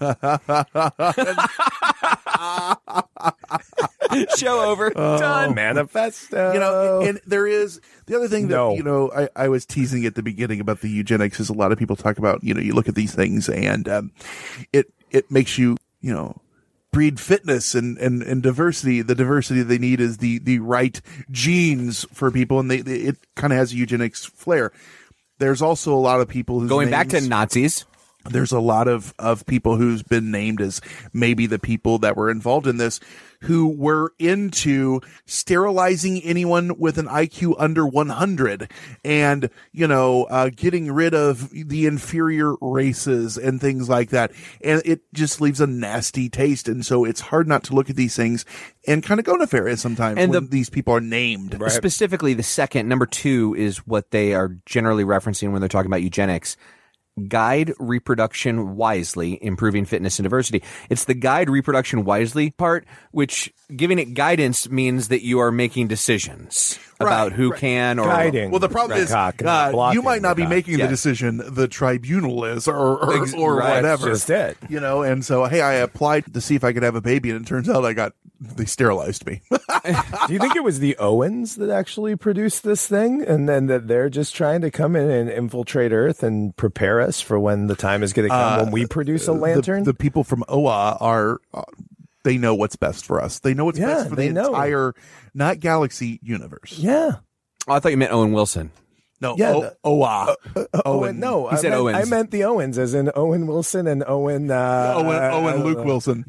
S9: Show over. Done.
S13: Manifesto.
S3: And there is the other thing that, I was teasing at the beginning about the eugenics is a lot of people talk about, you look at these things and, it makes you, breed fitness and diversity. The diversity they need is the right genes for people. And it kind of has a eugenics flair. There's also a lot of people whose
S9: going back to Nazis.
S3: there's a lot of people who's been named as maybe the people that were involved in this who were into sterilizing anyone with an IQ under 100 and, getting rid of the inferior races and things like that. And it just leaves a nasty taste. And so it's hard not to look at these things and kind of go nefarious sometimes when these people are named.
S9: Right. Specifically, the second, number 2 is what they are generally referencing when they're talking about eugenics. Guide reproduction wisely, improving fitness and diversity. It's the guide reproduction wisely part, which giving it guidance means that you are making decisions about who can or
S13: guiding.
S3: Well, the problem is you might not be making the decision. The tribunal is or whatever.
S13: Just it.
S3: And so, hey, I applied to see if I could have a baby, and it turns out they sterilized me.
S13: Do you think it was the Owens that actually produced this thing, and then that they're just trying to come in and infiltrate Earth and prepare us for when the time is going to come when we produce a lantern?
S3: The people from OA are they know what's best for us. They know what's best for the entire, not galaxy, universe.
S13: Yeah.
S9: Oh, I thought you meant Owen Wilson.
S3: No,
S13: yeah,
S3: OA.
S13: Owen. No,
S9: he said Owens.
S13: I meant the Owens, as in Owen Wilson and Owen.
S3: Owen Luke Wilson.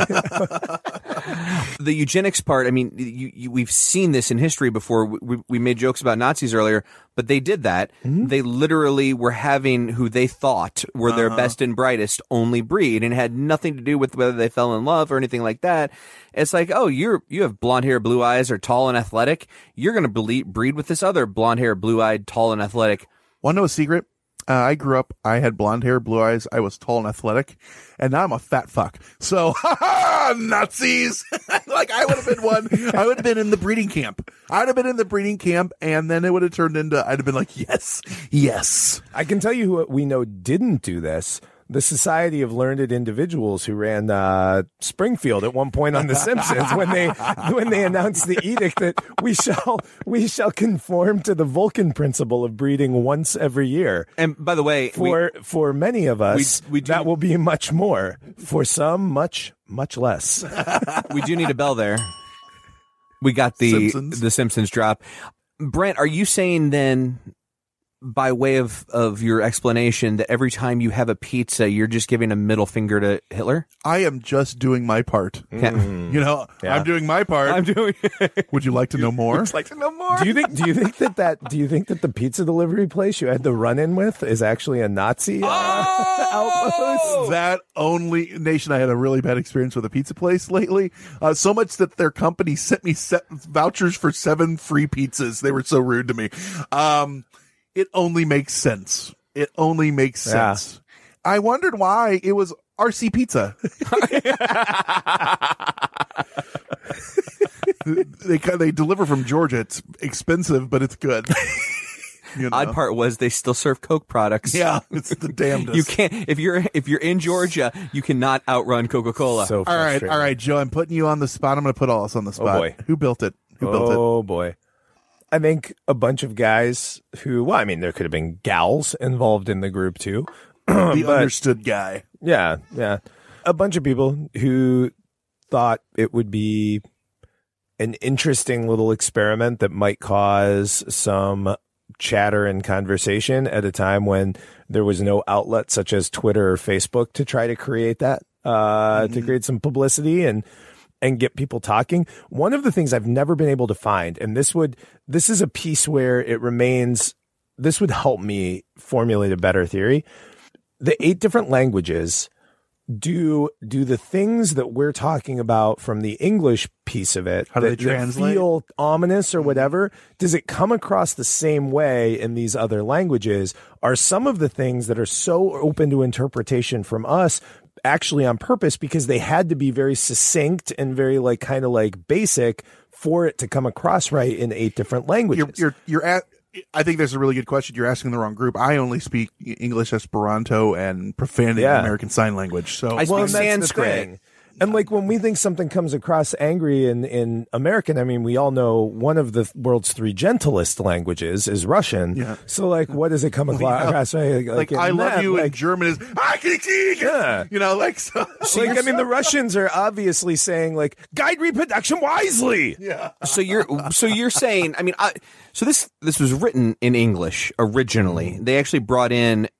S9: The eugenics part. I mean, we've seen this in history before. We made jokes about Nazis earlier, but they did that. Mm-hmm. They literally were having who they thought were their best and brightest only breed, and it had nothing to do with whether they fell in love or anything like that. It's like, oh, you have blonde hair, blue eyes, or tall and athletic. You're going to breed with this other blonde hair, blue eyed, tall and athletic.
S3: Want to know a secret? I grew up, I had blonde hair, blue eyes, I was tall and athletic, and now I'm a fat fuck. So, Nazis! I would have been one. I would have been in the breeding camp. I would have been in the breeding camp, and then it would have turned into, I'd have been like, yes.
S13: I can tell you who we know didn't do this. The Society of Learned Individuals, who ran Springfield at one point on The Simpsons, when they announced the edict that we shall conform to the Vulcan principle of breeding once every year.
S9: And by the way,
S13: for many of us, that will be much more. For some, much less.
S9: We do need a bell there. We got the Simpsons drop. Brent, are you saying then, by way of your explanation, that every time you have a pizza, you're just giving a middle finger to Hitler?
S3: I am just doing my part. I'm doing my part.
S9: I'm doing.
S3: Would you like to know more?
S9: Would you like to know more?
S13: Do you think that the pizza delivery place you had the run-in with is actually a Nazi outpost?
S3: That only nation. I had a really bad experience with a pizza place lately. So much that their company sent me vouchers for 7 free pizzas. They were so rude to me. It only makes sense. Yeah. I wondered why it was RC Pizza. They deliver from Georgia. It's expensive, but it's good.
S9: Odd part was they still serve Coke products.
S3: Yeah, it's the damnedest.
S9: You can't if you're in Georgia, you cannot outrun Coca-Cola.
S13: So
S3: all right, Joe. I'm putting you on the spot. I'm going to put all us on the spot.
S13: Oh boy,
S3: who built it?
S13: Oh boy. I think a bunch of guys who, there could have been gals involved in the group too.
S3: The understood guy.
S13: Yeah. A bunch of people who thought it would be an interesting little experiment that might cause some chatter and conversation at a time when there was no outlet such as Twitter or Facebook to try to create that, to create some publicity and get people talking. One of the things I've never been able to find, and this is a piece where this would help me formulate a better theory. The 8 different languages do the things that we're talking about from the English piece of it.
S3: How do they translate?
S13: Feel ominous or whatever. Does it come across the same way in these other languages? Are some of the things that are so open to interpretation from us actually on purpose because they had to be very succinct and very kind of basic for it to come across right in 8 different languages?
S3: I think that's a really good question. You're asking the wrong group. I only speak English, Esperanto, and profanity in American Sign Language. So
S9: I speak Sanskrit.
S13: And when we think something comes across angry in American, we all know one of the world's 3 gentlest languages is Russian. Yeah. So what does it come across? Right?
S3: I love you in German is
S13: yeah.
S3: So
S13: the Russians are obviously saying guide reproduction wisely.
S3: Yeah.
S9: So you're saying, so this was written in English originally. They actually brought in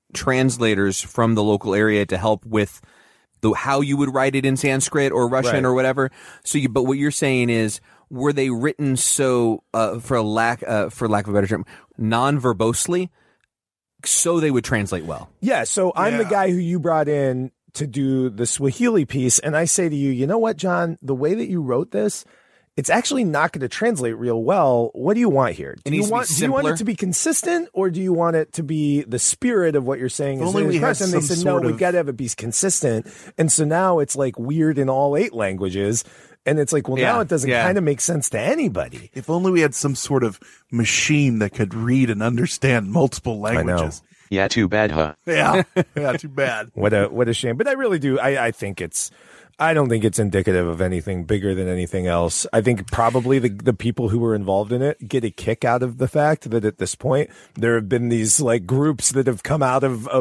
S9: translators from the local area to help with how you would write it in Sanskrit or Russian or whatever. But what you're saying is, were they written so, for lack of a better term, non-verbosely, so they would translate well?
S13: Yeah. So I'm the guy who you brought in to do the Swahili piece, and I say to you, you know what, John? The way that you wrote this, it's actually not going to translate real well. What do you want here? Do you want it to be consistent, or do you want it to be the spirit of what you're saying?
S3: Only we had
S13: and they said, no, we got to have it be consistent. And so now it's like weird in all 8 languages. And it's like, well, now it doesn't kind of make sense to anybody.
S3: If only we had some sort of machine that could read and understand multiple languages.
S6: Yeah, too bad, huh?
S3: Yeah, too bad.
S13: What a shame. But I really do. I don't think it's indicative of anything bigger than anything else. I think probably the people who were involved in it get a kick out of the fact that at this point there have been these like groups that have come out of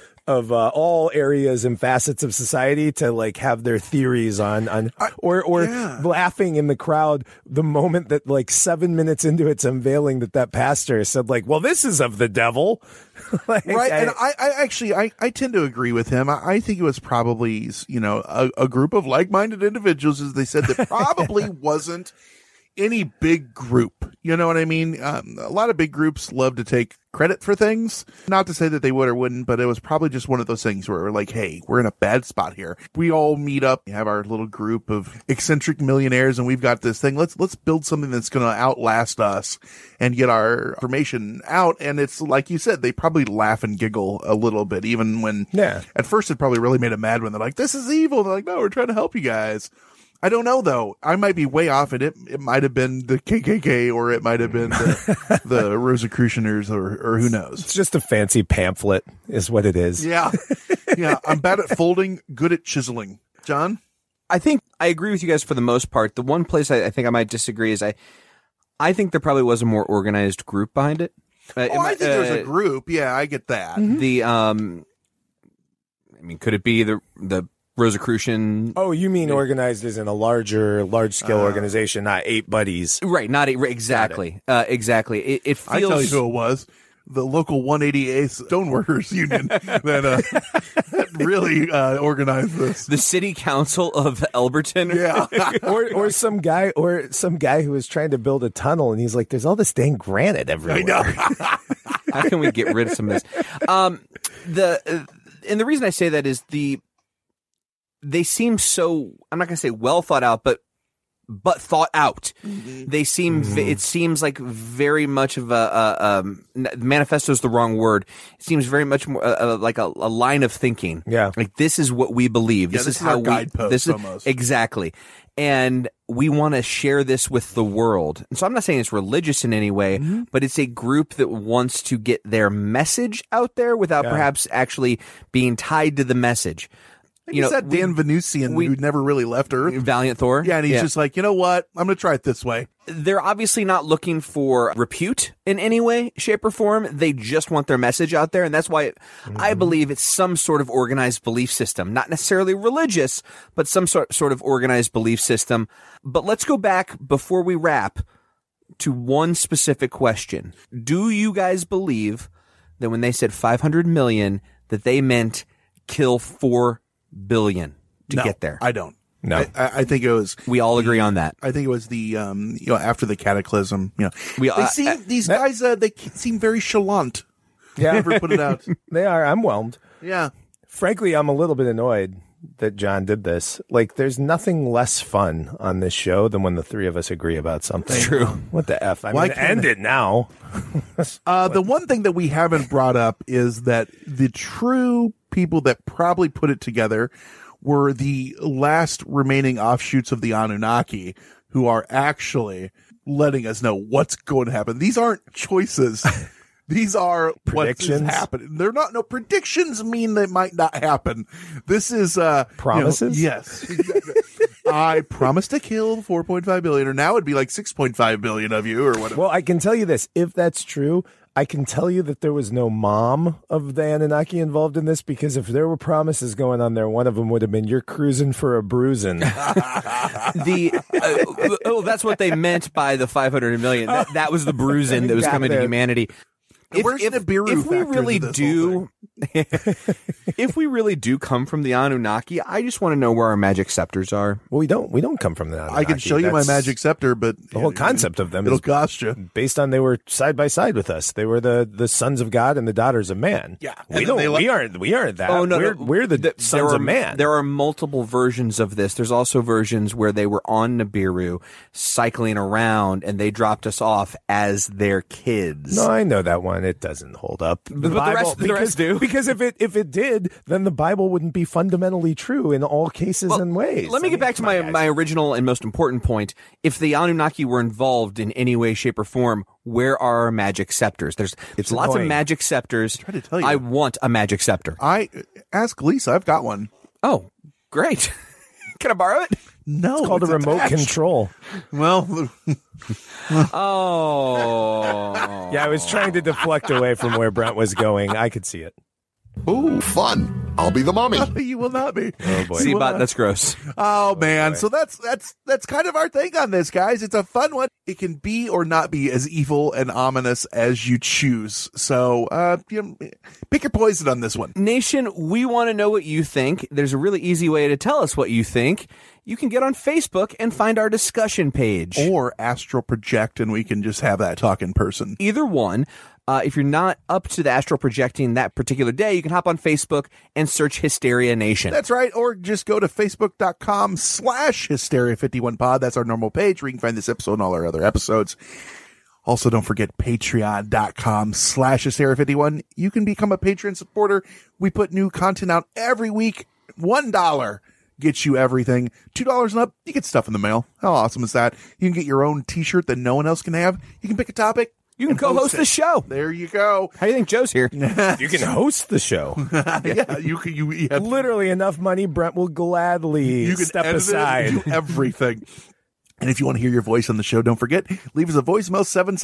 S13: all areas and facets of society to like have their theories on laughing in the crowd the moment that like 7 minutes into its unveiling that pastor said like, well, this is of the devil.
S3: Right. And I tend to agree with him. I think it was probably, a group of like-minded individuals, as they said, that probably wasn't any big group. You know what I mean? A lot of big groups love to take credit for things. Not to say that they would or wouldn't, but it was probably just one of those things where we're like, hey, we're in a bad spot here. We all meet up, have our little group of eccentric millionaires, and we've got this thing. Let's build something that's going to outlast us and get our information out. And it's like you said, they probably laugh and giggle a little bit, even when at first it probably really made them mad when they're like, this is evil. They're like, no, we're trying to help you guys. I don't know, though. I might be way off at it. It might have been the KKK, or it might have been the Rosicrucianers, or who knows.
S13: It's just a fancy pamphlet is what it is.
S3: Yeah. I'm bad at folding, good at chiseling. John?
S9: I think I agree with you guys for the most part. The one place I think I might disagree is I think there probably was a more organized group behind it.
S3: I think there's a group. Yeah, I get that.
S9: Mm-hmm. Could it be the Rosicrucian?
S13: Oh, you mean organized as in a large-scale organization, not 8 buddies.
S9: Right, not 8, exactly. Exactly. It feels...
S3: I tell you who it was. The local 188th Stoneworkers Union that really organized this.
S9: The city council of Elberton.
S3: Yeah.
S13: or some guy who was trying to build a tunnel, and he's like, there's all this dang granite everywhere.
S3: I know.
S9: How can we get rid of some of this? And the reason I say that is they seem so, I'm not going to say well thought out, but thought out. Mm-hmm. They seem, it seems like very much of manifesto is the wrong word. It seems very much more like a line of thinking.
S13: Yeah.
S9: Like, this is what we believe.
S3: This is how guideposts almost.
S9: Exactly. And we want to share this with the world. And so I'm not saying it's religious in any way, but it's a group that wants to get their message out there without perhaps actually being tied to the message.
S3: Is that Dan Venusian who never really left Earth?
S9: Valiant Thor?
S3: Yeah, and he's just like, you know what? I'm going to try it this way.
S9: They're obviously not looking for repute in any way, shape, or form. They just want their message out there, and that's why I believe it's some sort of organized belief system. Not necessarily religious, but some sort of organized belief system. But let's go back, before we wrap, to one specific question. Do you guys believe that when they said 500 million, that they meant kill 4 billion to get there?
S3: I don't.
S13: No,
S3: I think it was.
S9: We all agree on that.
S3: I think it was the after the cataclysm. These guys they seem very chalant.
S13: Yeah,
S3: never put it out.
S13: They are. I'm whelmed.
S3: Yeah.
S13: Frankly, I'm a little bit annoyed that John did this. Like, there's nothing less fun on this show than when the three of us agree about something.
S9: True.
S13: What the F? I mean, end it now.
S3: The one thing that we haven't brought up is that the true people that probably put it together were the last remaining offshoots of the Anunnaki, who are actually letting us know what's going to happen. These aren't choices. These are
S13: predictions.
S3: What's happening. They're not. No, predictions mean they might not happen. This is
S13: promises.
S3: Yes. Exactly. I promised to kill 4.5 billion, or now it'd be like 6.5 billion of you, or whatever.
S13: Well, I can tell you this: if that's true, I can tell you that there was no mom of the Anunnaki involved in this, because if there were promises going on there, one of them would have been, "You're cruising for a bruising."
S9: That's what they meant by the 500 million. That was the bruising that was coming to humanity.
S3: Where's Nibiru
S9: if we
S3: factor
S9: really
S3: into this
S9: do, if we really do come from the Anunnaki, I just want to know where our magic scepters are.
S13: Well, we don't come from the Anunnaki.
S3: I can show you my magic scepter, but
S13: the whole concept of them
S3: it'll
S13: is
S3: cost you.
S13: Based on they were side by side with us. They were the sons of God and the daughters of man.
S3: Yeah,
S13: we aren't that.
S9: Oh no,
S13: we're the sons of man.
S9: There are multiple versions of this. There's also versions where they were on Nibiru, cycling around, and they dropped us off as their kids.
S13: No, I know that one. It doesn't hold up.
S9: But the rest do.
S13: Because if it did, then the Bible wouldn't be fundamentally true in all cases and ways.
S9: Let me get back to my original and most important point. If the Anunnaki were involved in any way, shape, or form, where are our magic scepters? There's lots of magic scepters.
S3: I'm trying to tell you.
S9: I want a magic scepter.
S3: I ask Lisa. I've got one.
S9: Oh, great. Can I borrow it?
S3: No,
S13: it's called a remote
S3: attached.
S13: Control.
S3: Well,
S9: oh.
S13: Yeah, I was trying to deflect away from where Brent was going. I could see it.
S19: Ooh, fun. I'll be the mummy.
S3: You will not be.
S13: Oh boy.
S9: Seabot, that's gross.
S3: Oh man.
S13: boy.
S3: So that's kind of our thing on this, guys. It's a fun one. It can be or not be as evil and ominous as you choose. So pick your poison on this one.
S9: Nation, we want to know what you think. There's a really easy way to tell us what you think. You can get on Facebook and find our discussion page.
S3: Or astral project and we can just have that talk in person.
S9: Either one. If you're not up to the astral projecting that particular day, you can hop on Facebook and search Hysteria Nation.
S3: That's right. Or just go to facebook.com/Hysteria51pod. That's our normal page where you can find this episode and all our other episodes. Also, don't forget patreon.com/Hysteria51. You can become a Patreon supporter. We put new content out every week. $1 gets you everything. $2 and up, you get stuff in the mail. How awesome is that? You can get your own t-shirt that no one else can have. You can pick a topic.
S9: You can co-host the show.
S3: There you go.
S9: How do you think Joe's here?
S13: You can host the show.
S3: Yeah, you have
S13: literally enough money. Brent will gladly step aside.
S3: Do everything. And if you want to hear your voice on the show, don't forget, leave us a voicemail,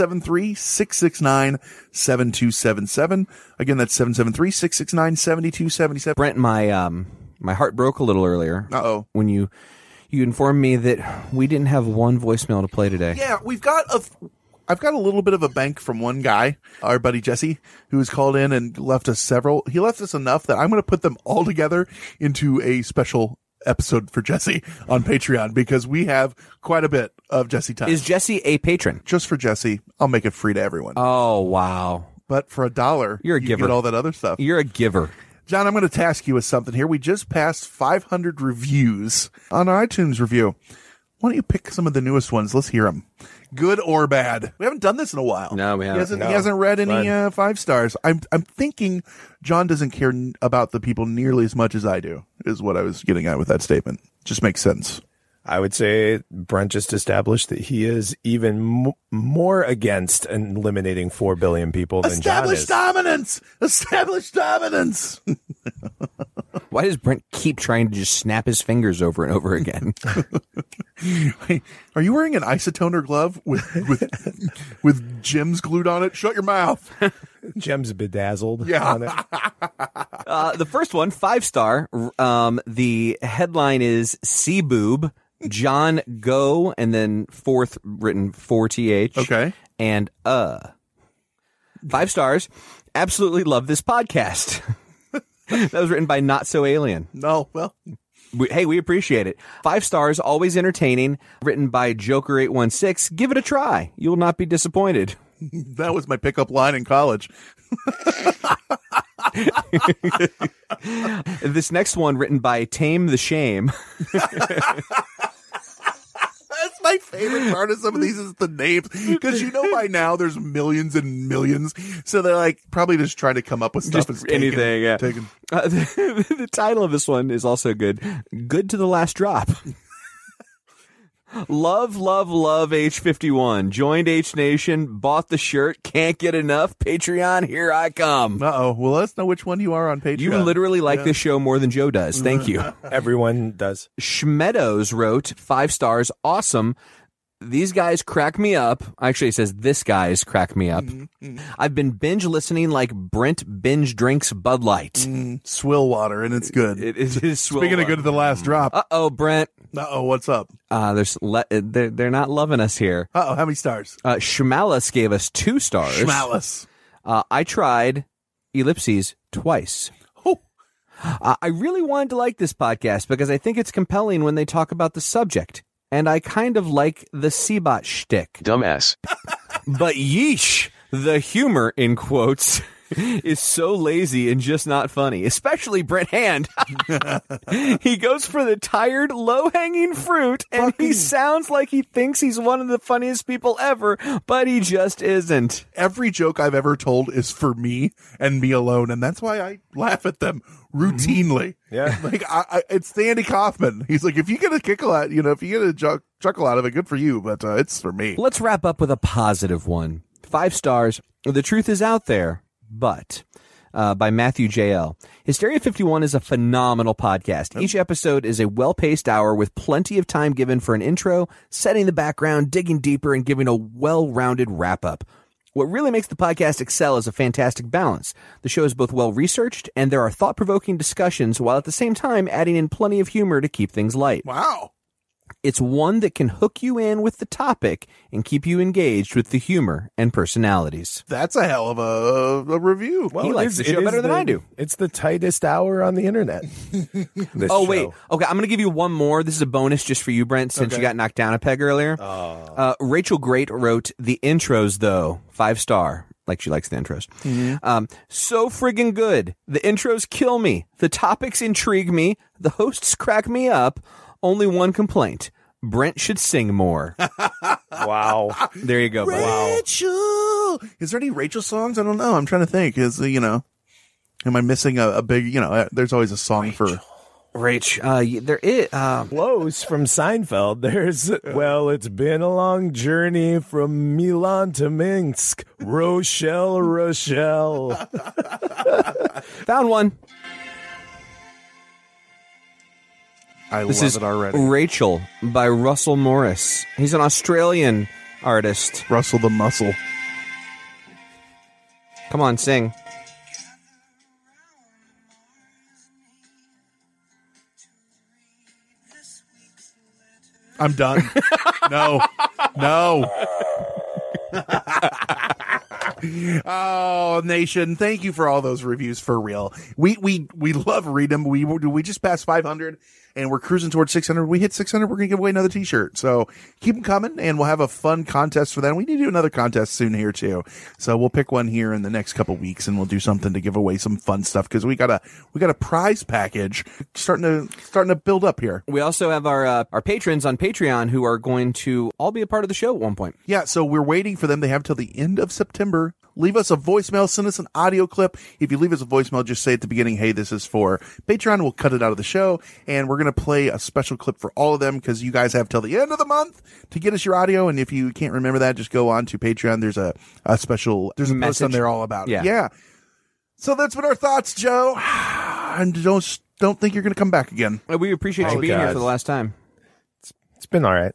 S3: 773-669-7277. Again, that's 773-669-7277.
S9: Brent, my heart broke a little earlier.
S3: Uh-oh.
S9: When you informed me that we didn't have one voicemail to play today.
S3: Yeah, I've got a little bit of a bank from one guy, our buddy Jesse, who has called in and left us several. He left us enough that I'm going to put them all together into a special episode for Jesse on Patreon because we have quite a bit of Jesse time.
S9: Is Jesse a patron?
S3: Just for Jesse. I'll make it free to everyone.
S9: Oh, wow.
S3: But for $1,
S9: you're a
S3: you
S9: giver.
S3: Get all that other stuff.
S9: You're a giver.
S3: John, I'm going to task you with something here. We just passed 500 reviews on our iTunes review. Why don't you pick some of the newest ones? Let's hear them. Good or bad? We haven't done this in a while.
S9: No, we haven't.
S3: He hasn't read any 5 stars. I'm thinking John doesn't care about the people nearly as much as I do, is what I was getting at with that statement. Just makes sense.
S13: I would say Brent just established that he is even more against eliminating 4 billion people than John is.
S3: Established dominance!
S9: Why does Brent keep trying to just snap his fingers over and over again?
S3: Hey, are you wearing an isotoner glove with gems glued on it? Shut your mouth.
S13: Gems bedazzled
S3: on
S13: on
S3: it.
S9: The first one, 5-star. The headline is C-Boob. John Go, and then fourth written 4th.
S3: Okay.
S9: And 5 stars. Absolutely love this podcast. That was written by Not So Alien.
S3: No, well.
S9: We appreciate it. 5 stars, always entertaining. Written by Joker816. Give it a try. You will not be disappointed.
S3: That was my pickup line in college.
S9: This next one, written by Tame the Shame.
S3: That's my favorite part of some of these is the names. Because by now there's millions and millions. So they're like probably just trying to come up with stuff.
S9: Just anything, yeah. The title of this one is also good. Good to the last drop. Love H51. Joined H Nation, bought the shirt, can't get enough. Patreon, here I come.
S3: Uh-oh. Well, let us know which one you are on Patreon.
S9: You literally like this show more than Joe does. Thank you.
S13: Everyone does.
S9: Schmeadows wrote 5 stars. Awesome. These guys crack me up. Actually, it says this guys crack me up.
S3: Mm-hmm.
S9: I've been binge listening like Brent binge drinks Bud Light.
S3: Swill water, and it's good.
S9: It is swill
S3: Speaking
S9: water.
S3: of good to the last drop.
S9: Uh-oh, Brent.
S3: Uh-oh, what's up?
S9: They're not loving us here.
S3: Uh-oh, how many stars?
S9: Shmalis gave us 2 stars.
S3: Shmalis.
S9: I tried ellipses twice. I really wanted to like this podcast because I think it's compelling when they talk about the subject, and I kind of like the Seabot shtick.
S6: Dumbass.
S9: But yeesh, the humor, in quotes, is so lazy and just not funny, especially Brent Hand. He goes for the tired, low-hanging fruit, and he sounds like he thinks he's one of the funniest people ever, but he just isn't.
S3: Every joke I've ever told is for me and me alone, and that's why I laugh at them routinely.
S13: Yeah.
S3: Like, it's Andy Kaufman. He's like, if you get a kickle out, if you get a chuckle out of it, good for you, but it's for me.
S9: Let's wrap up with a positive one. 5 stars. The truth is out there. But by Matthew J.L. Hysteria 51 is a phenomenal podcast. Each episode is a well-paced hour with plenty of time given for an intro, setting the background, digging deeper, and giving a well-rounded wrap-up. What really makes the podcast excel is a fantastic balance. The show is both well-researched, and there are thought-provoking discussions, while at the same time adding in plenty of humor to keep things light.
S3: Wow.
S9: It's one that can hook you in with the topic and keep you engaged with the humor and personalities.
S3: That's a hell of a review.
S9: Well, he likes the show better than I do.
S13: It's the tightest hour on the internet.
S9: Wait. Okay, I'm going to give you one more. This is a bonus just for you, Brent, since you got knocked down a peg earlier. Rachel Great wrote, the intros, though, 5-star. Like she likes the intros.
S3: Mm-hmm.
S9: So friggin' good. The intros kill me. The topics intrigue me. The hosts crack me up. Only one complaint. Brent should sing more.
S13: Wow.
S9: There you go.
S3: Rachel. Wow. Is there any Rachel songs? I don't know. I'm trying to think. Am I missing a big, there's always a song for
S9: Rach. There is.
S13: Close from Seinfeld. There's, well, it's been a long journey from Milan to Minsk. Rochelle.
S9: Found one.
S3: This love
S9: is
S3: it already.
S9: Rachel by Russell Morris. He's an Australian artist.
S3: Russell the Muscle.
S9: Come on, sing.
S3: I'm done. No. Oh, nation, thank you for all those reviews, for real. We love reading them. We just passed 500 and we're cruising towards 600. We hit 600, we're going to give away another t-shirt. So keep them coming and we'll have a fun contest for that. We need to do another contest soon here too. So we'll pick one here in the next couple weeks and we'll do something to give away some fun stuff because we got a prize package starting to build up here.
S9: We also have our patrons on Patreon who are going to all be a part of the show at one point.
S3: Yeah, so we're waiting for them. They have till the end of September. Leave us a voicemail, send us an audio clip. If you leave us a voicemail, just say at the beginning, hey, this is for Patreon. We'll cut it out of the show, and we're going to play a special clip for all of them because you guys have till the end of the month to get us your audio, and if you can't remember that, just go on to Patreon. There's a special, there's a post on there all about it. Yeah. So that's been our thoughts, Joe. And don't think you're going to come back again.
S9: We appreciate you being here for the last time.
S13: It's been all right.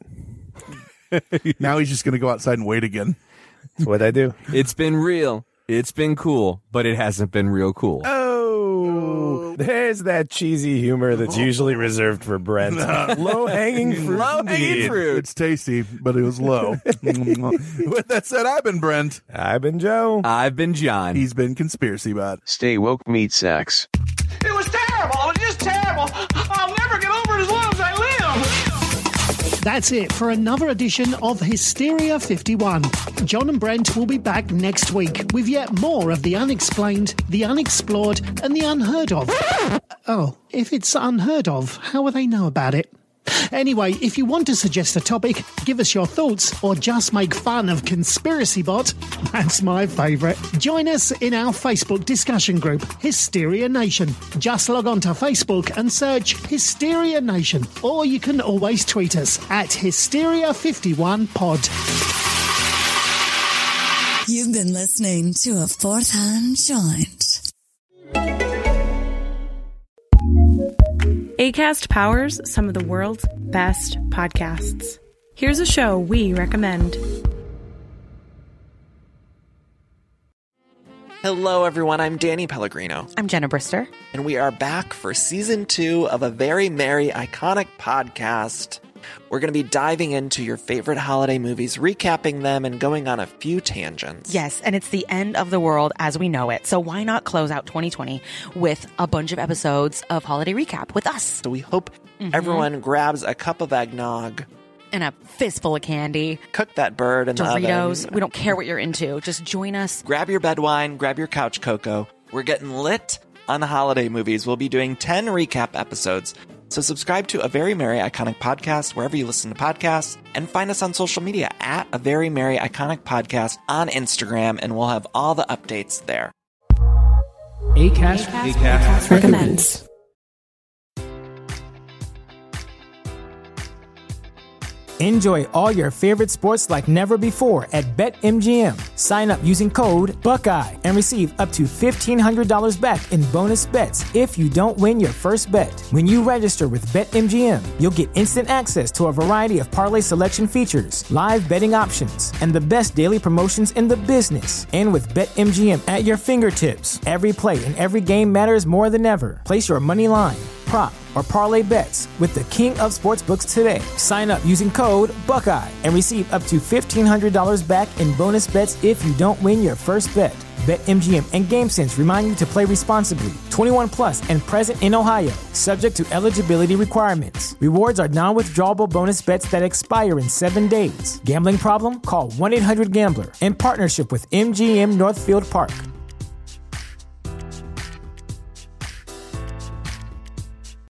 S3: Now he's just going to go outside and wait again.
S13: That's what I do.
S9: It's been real. It's been cool, but it hasn't been real cool.
S13: Oh, there's that cheesy humor that's usually reserved for Brent. Low-hanging fruit.
S9: Low-hanging fruit.
S3: It's tasty, but it was low. With that said, I've been Brent.
S13: I've been Joe.
S9: I've been John.
S3: He's been Conspiracy Bot.
S6: Stay woke, meat sacks.
S5: It was terrible. It was just terrible. I'll never get over it as long as I live.
S7: That's it for another edition of Hysteria 51. John and Brent will be back next week with yet more of the unexplained, the unexplored, and the unheard of. Oh, if it's unheard of, how will they know about it? Anyway, if you want to suggest a topic, give us your thoughts, or just make fun of Conspiracy Bot, that's my favourite. Join us in our Facebook discussion group, Hysteria Nation. Just log on to Facebook and search Hysteria Nation, or you can always tweet us at Hysteria51pod.
S2: You've been listening to a Fourth Hand Joint.
S20: Acast powers some of the world's best podcasts. Here's a show we recommend.
S21: Hello, everyone. I'm Danny Pellegrino.
S22: I'm Jenna Brister.
S21: And we are back for season 2 of a very merry, iconic podcast, We're going to be diving into your favorite holiday movies, recapping them, and going on a few tangents.
S4: Yes, and it's the end of the world as we know it. So why not close out 2020 with a bunch of episodes of Holiday Recap with us?
S21: So we hope everyone grabs a cup of eggnog.
S4: And a fistful of candy.
S21: Cook that bird in
S4: Doritos.
S21: the oven.
S4: We don't care what you're into. Just join us.
S21: Grab your bed wine. Grab your couch cocoa. We're getting lit on the holiday movies. We'll be doing 10 recap episodes. So subscribe to A Very Merry Iconic Podcast wherever you listen to podcasts, and find us on social media at A Very Merry Iconic Podcast on Instagram, and we'll have all the updates there.
S1: Acast recommends. Enjoy all your favorite sports like never before at BetMGM. Sign up using code Buckeye and receive up to $1,500 back in bonus bets if you don't win your first bet. When you register with BetMGM, you'll get instant access to a variety of parlay selection features, live betting options, and the best daily promotions in the business. And with BetMGM at your fingertips, every play and every game matters more than ever. Place your money line, prop, or parlay bets with the king of sportsbooks today. Sign up using code Buckeye and receive up to $1,500 back in bonus bets if you don't win your first bet. BetMGM and GameSense remind you to play responsibly. 21 plus and present in Ohio, subject to eligibility requirements. Rewards are non-withdrawable bonus bets that expire in 7 days. Gambling problem? Call 1-800-GAMBLER. In partnership with MGM Northfield Park.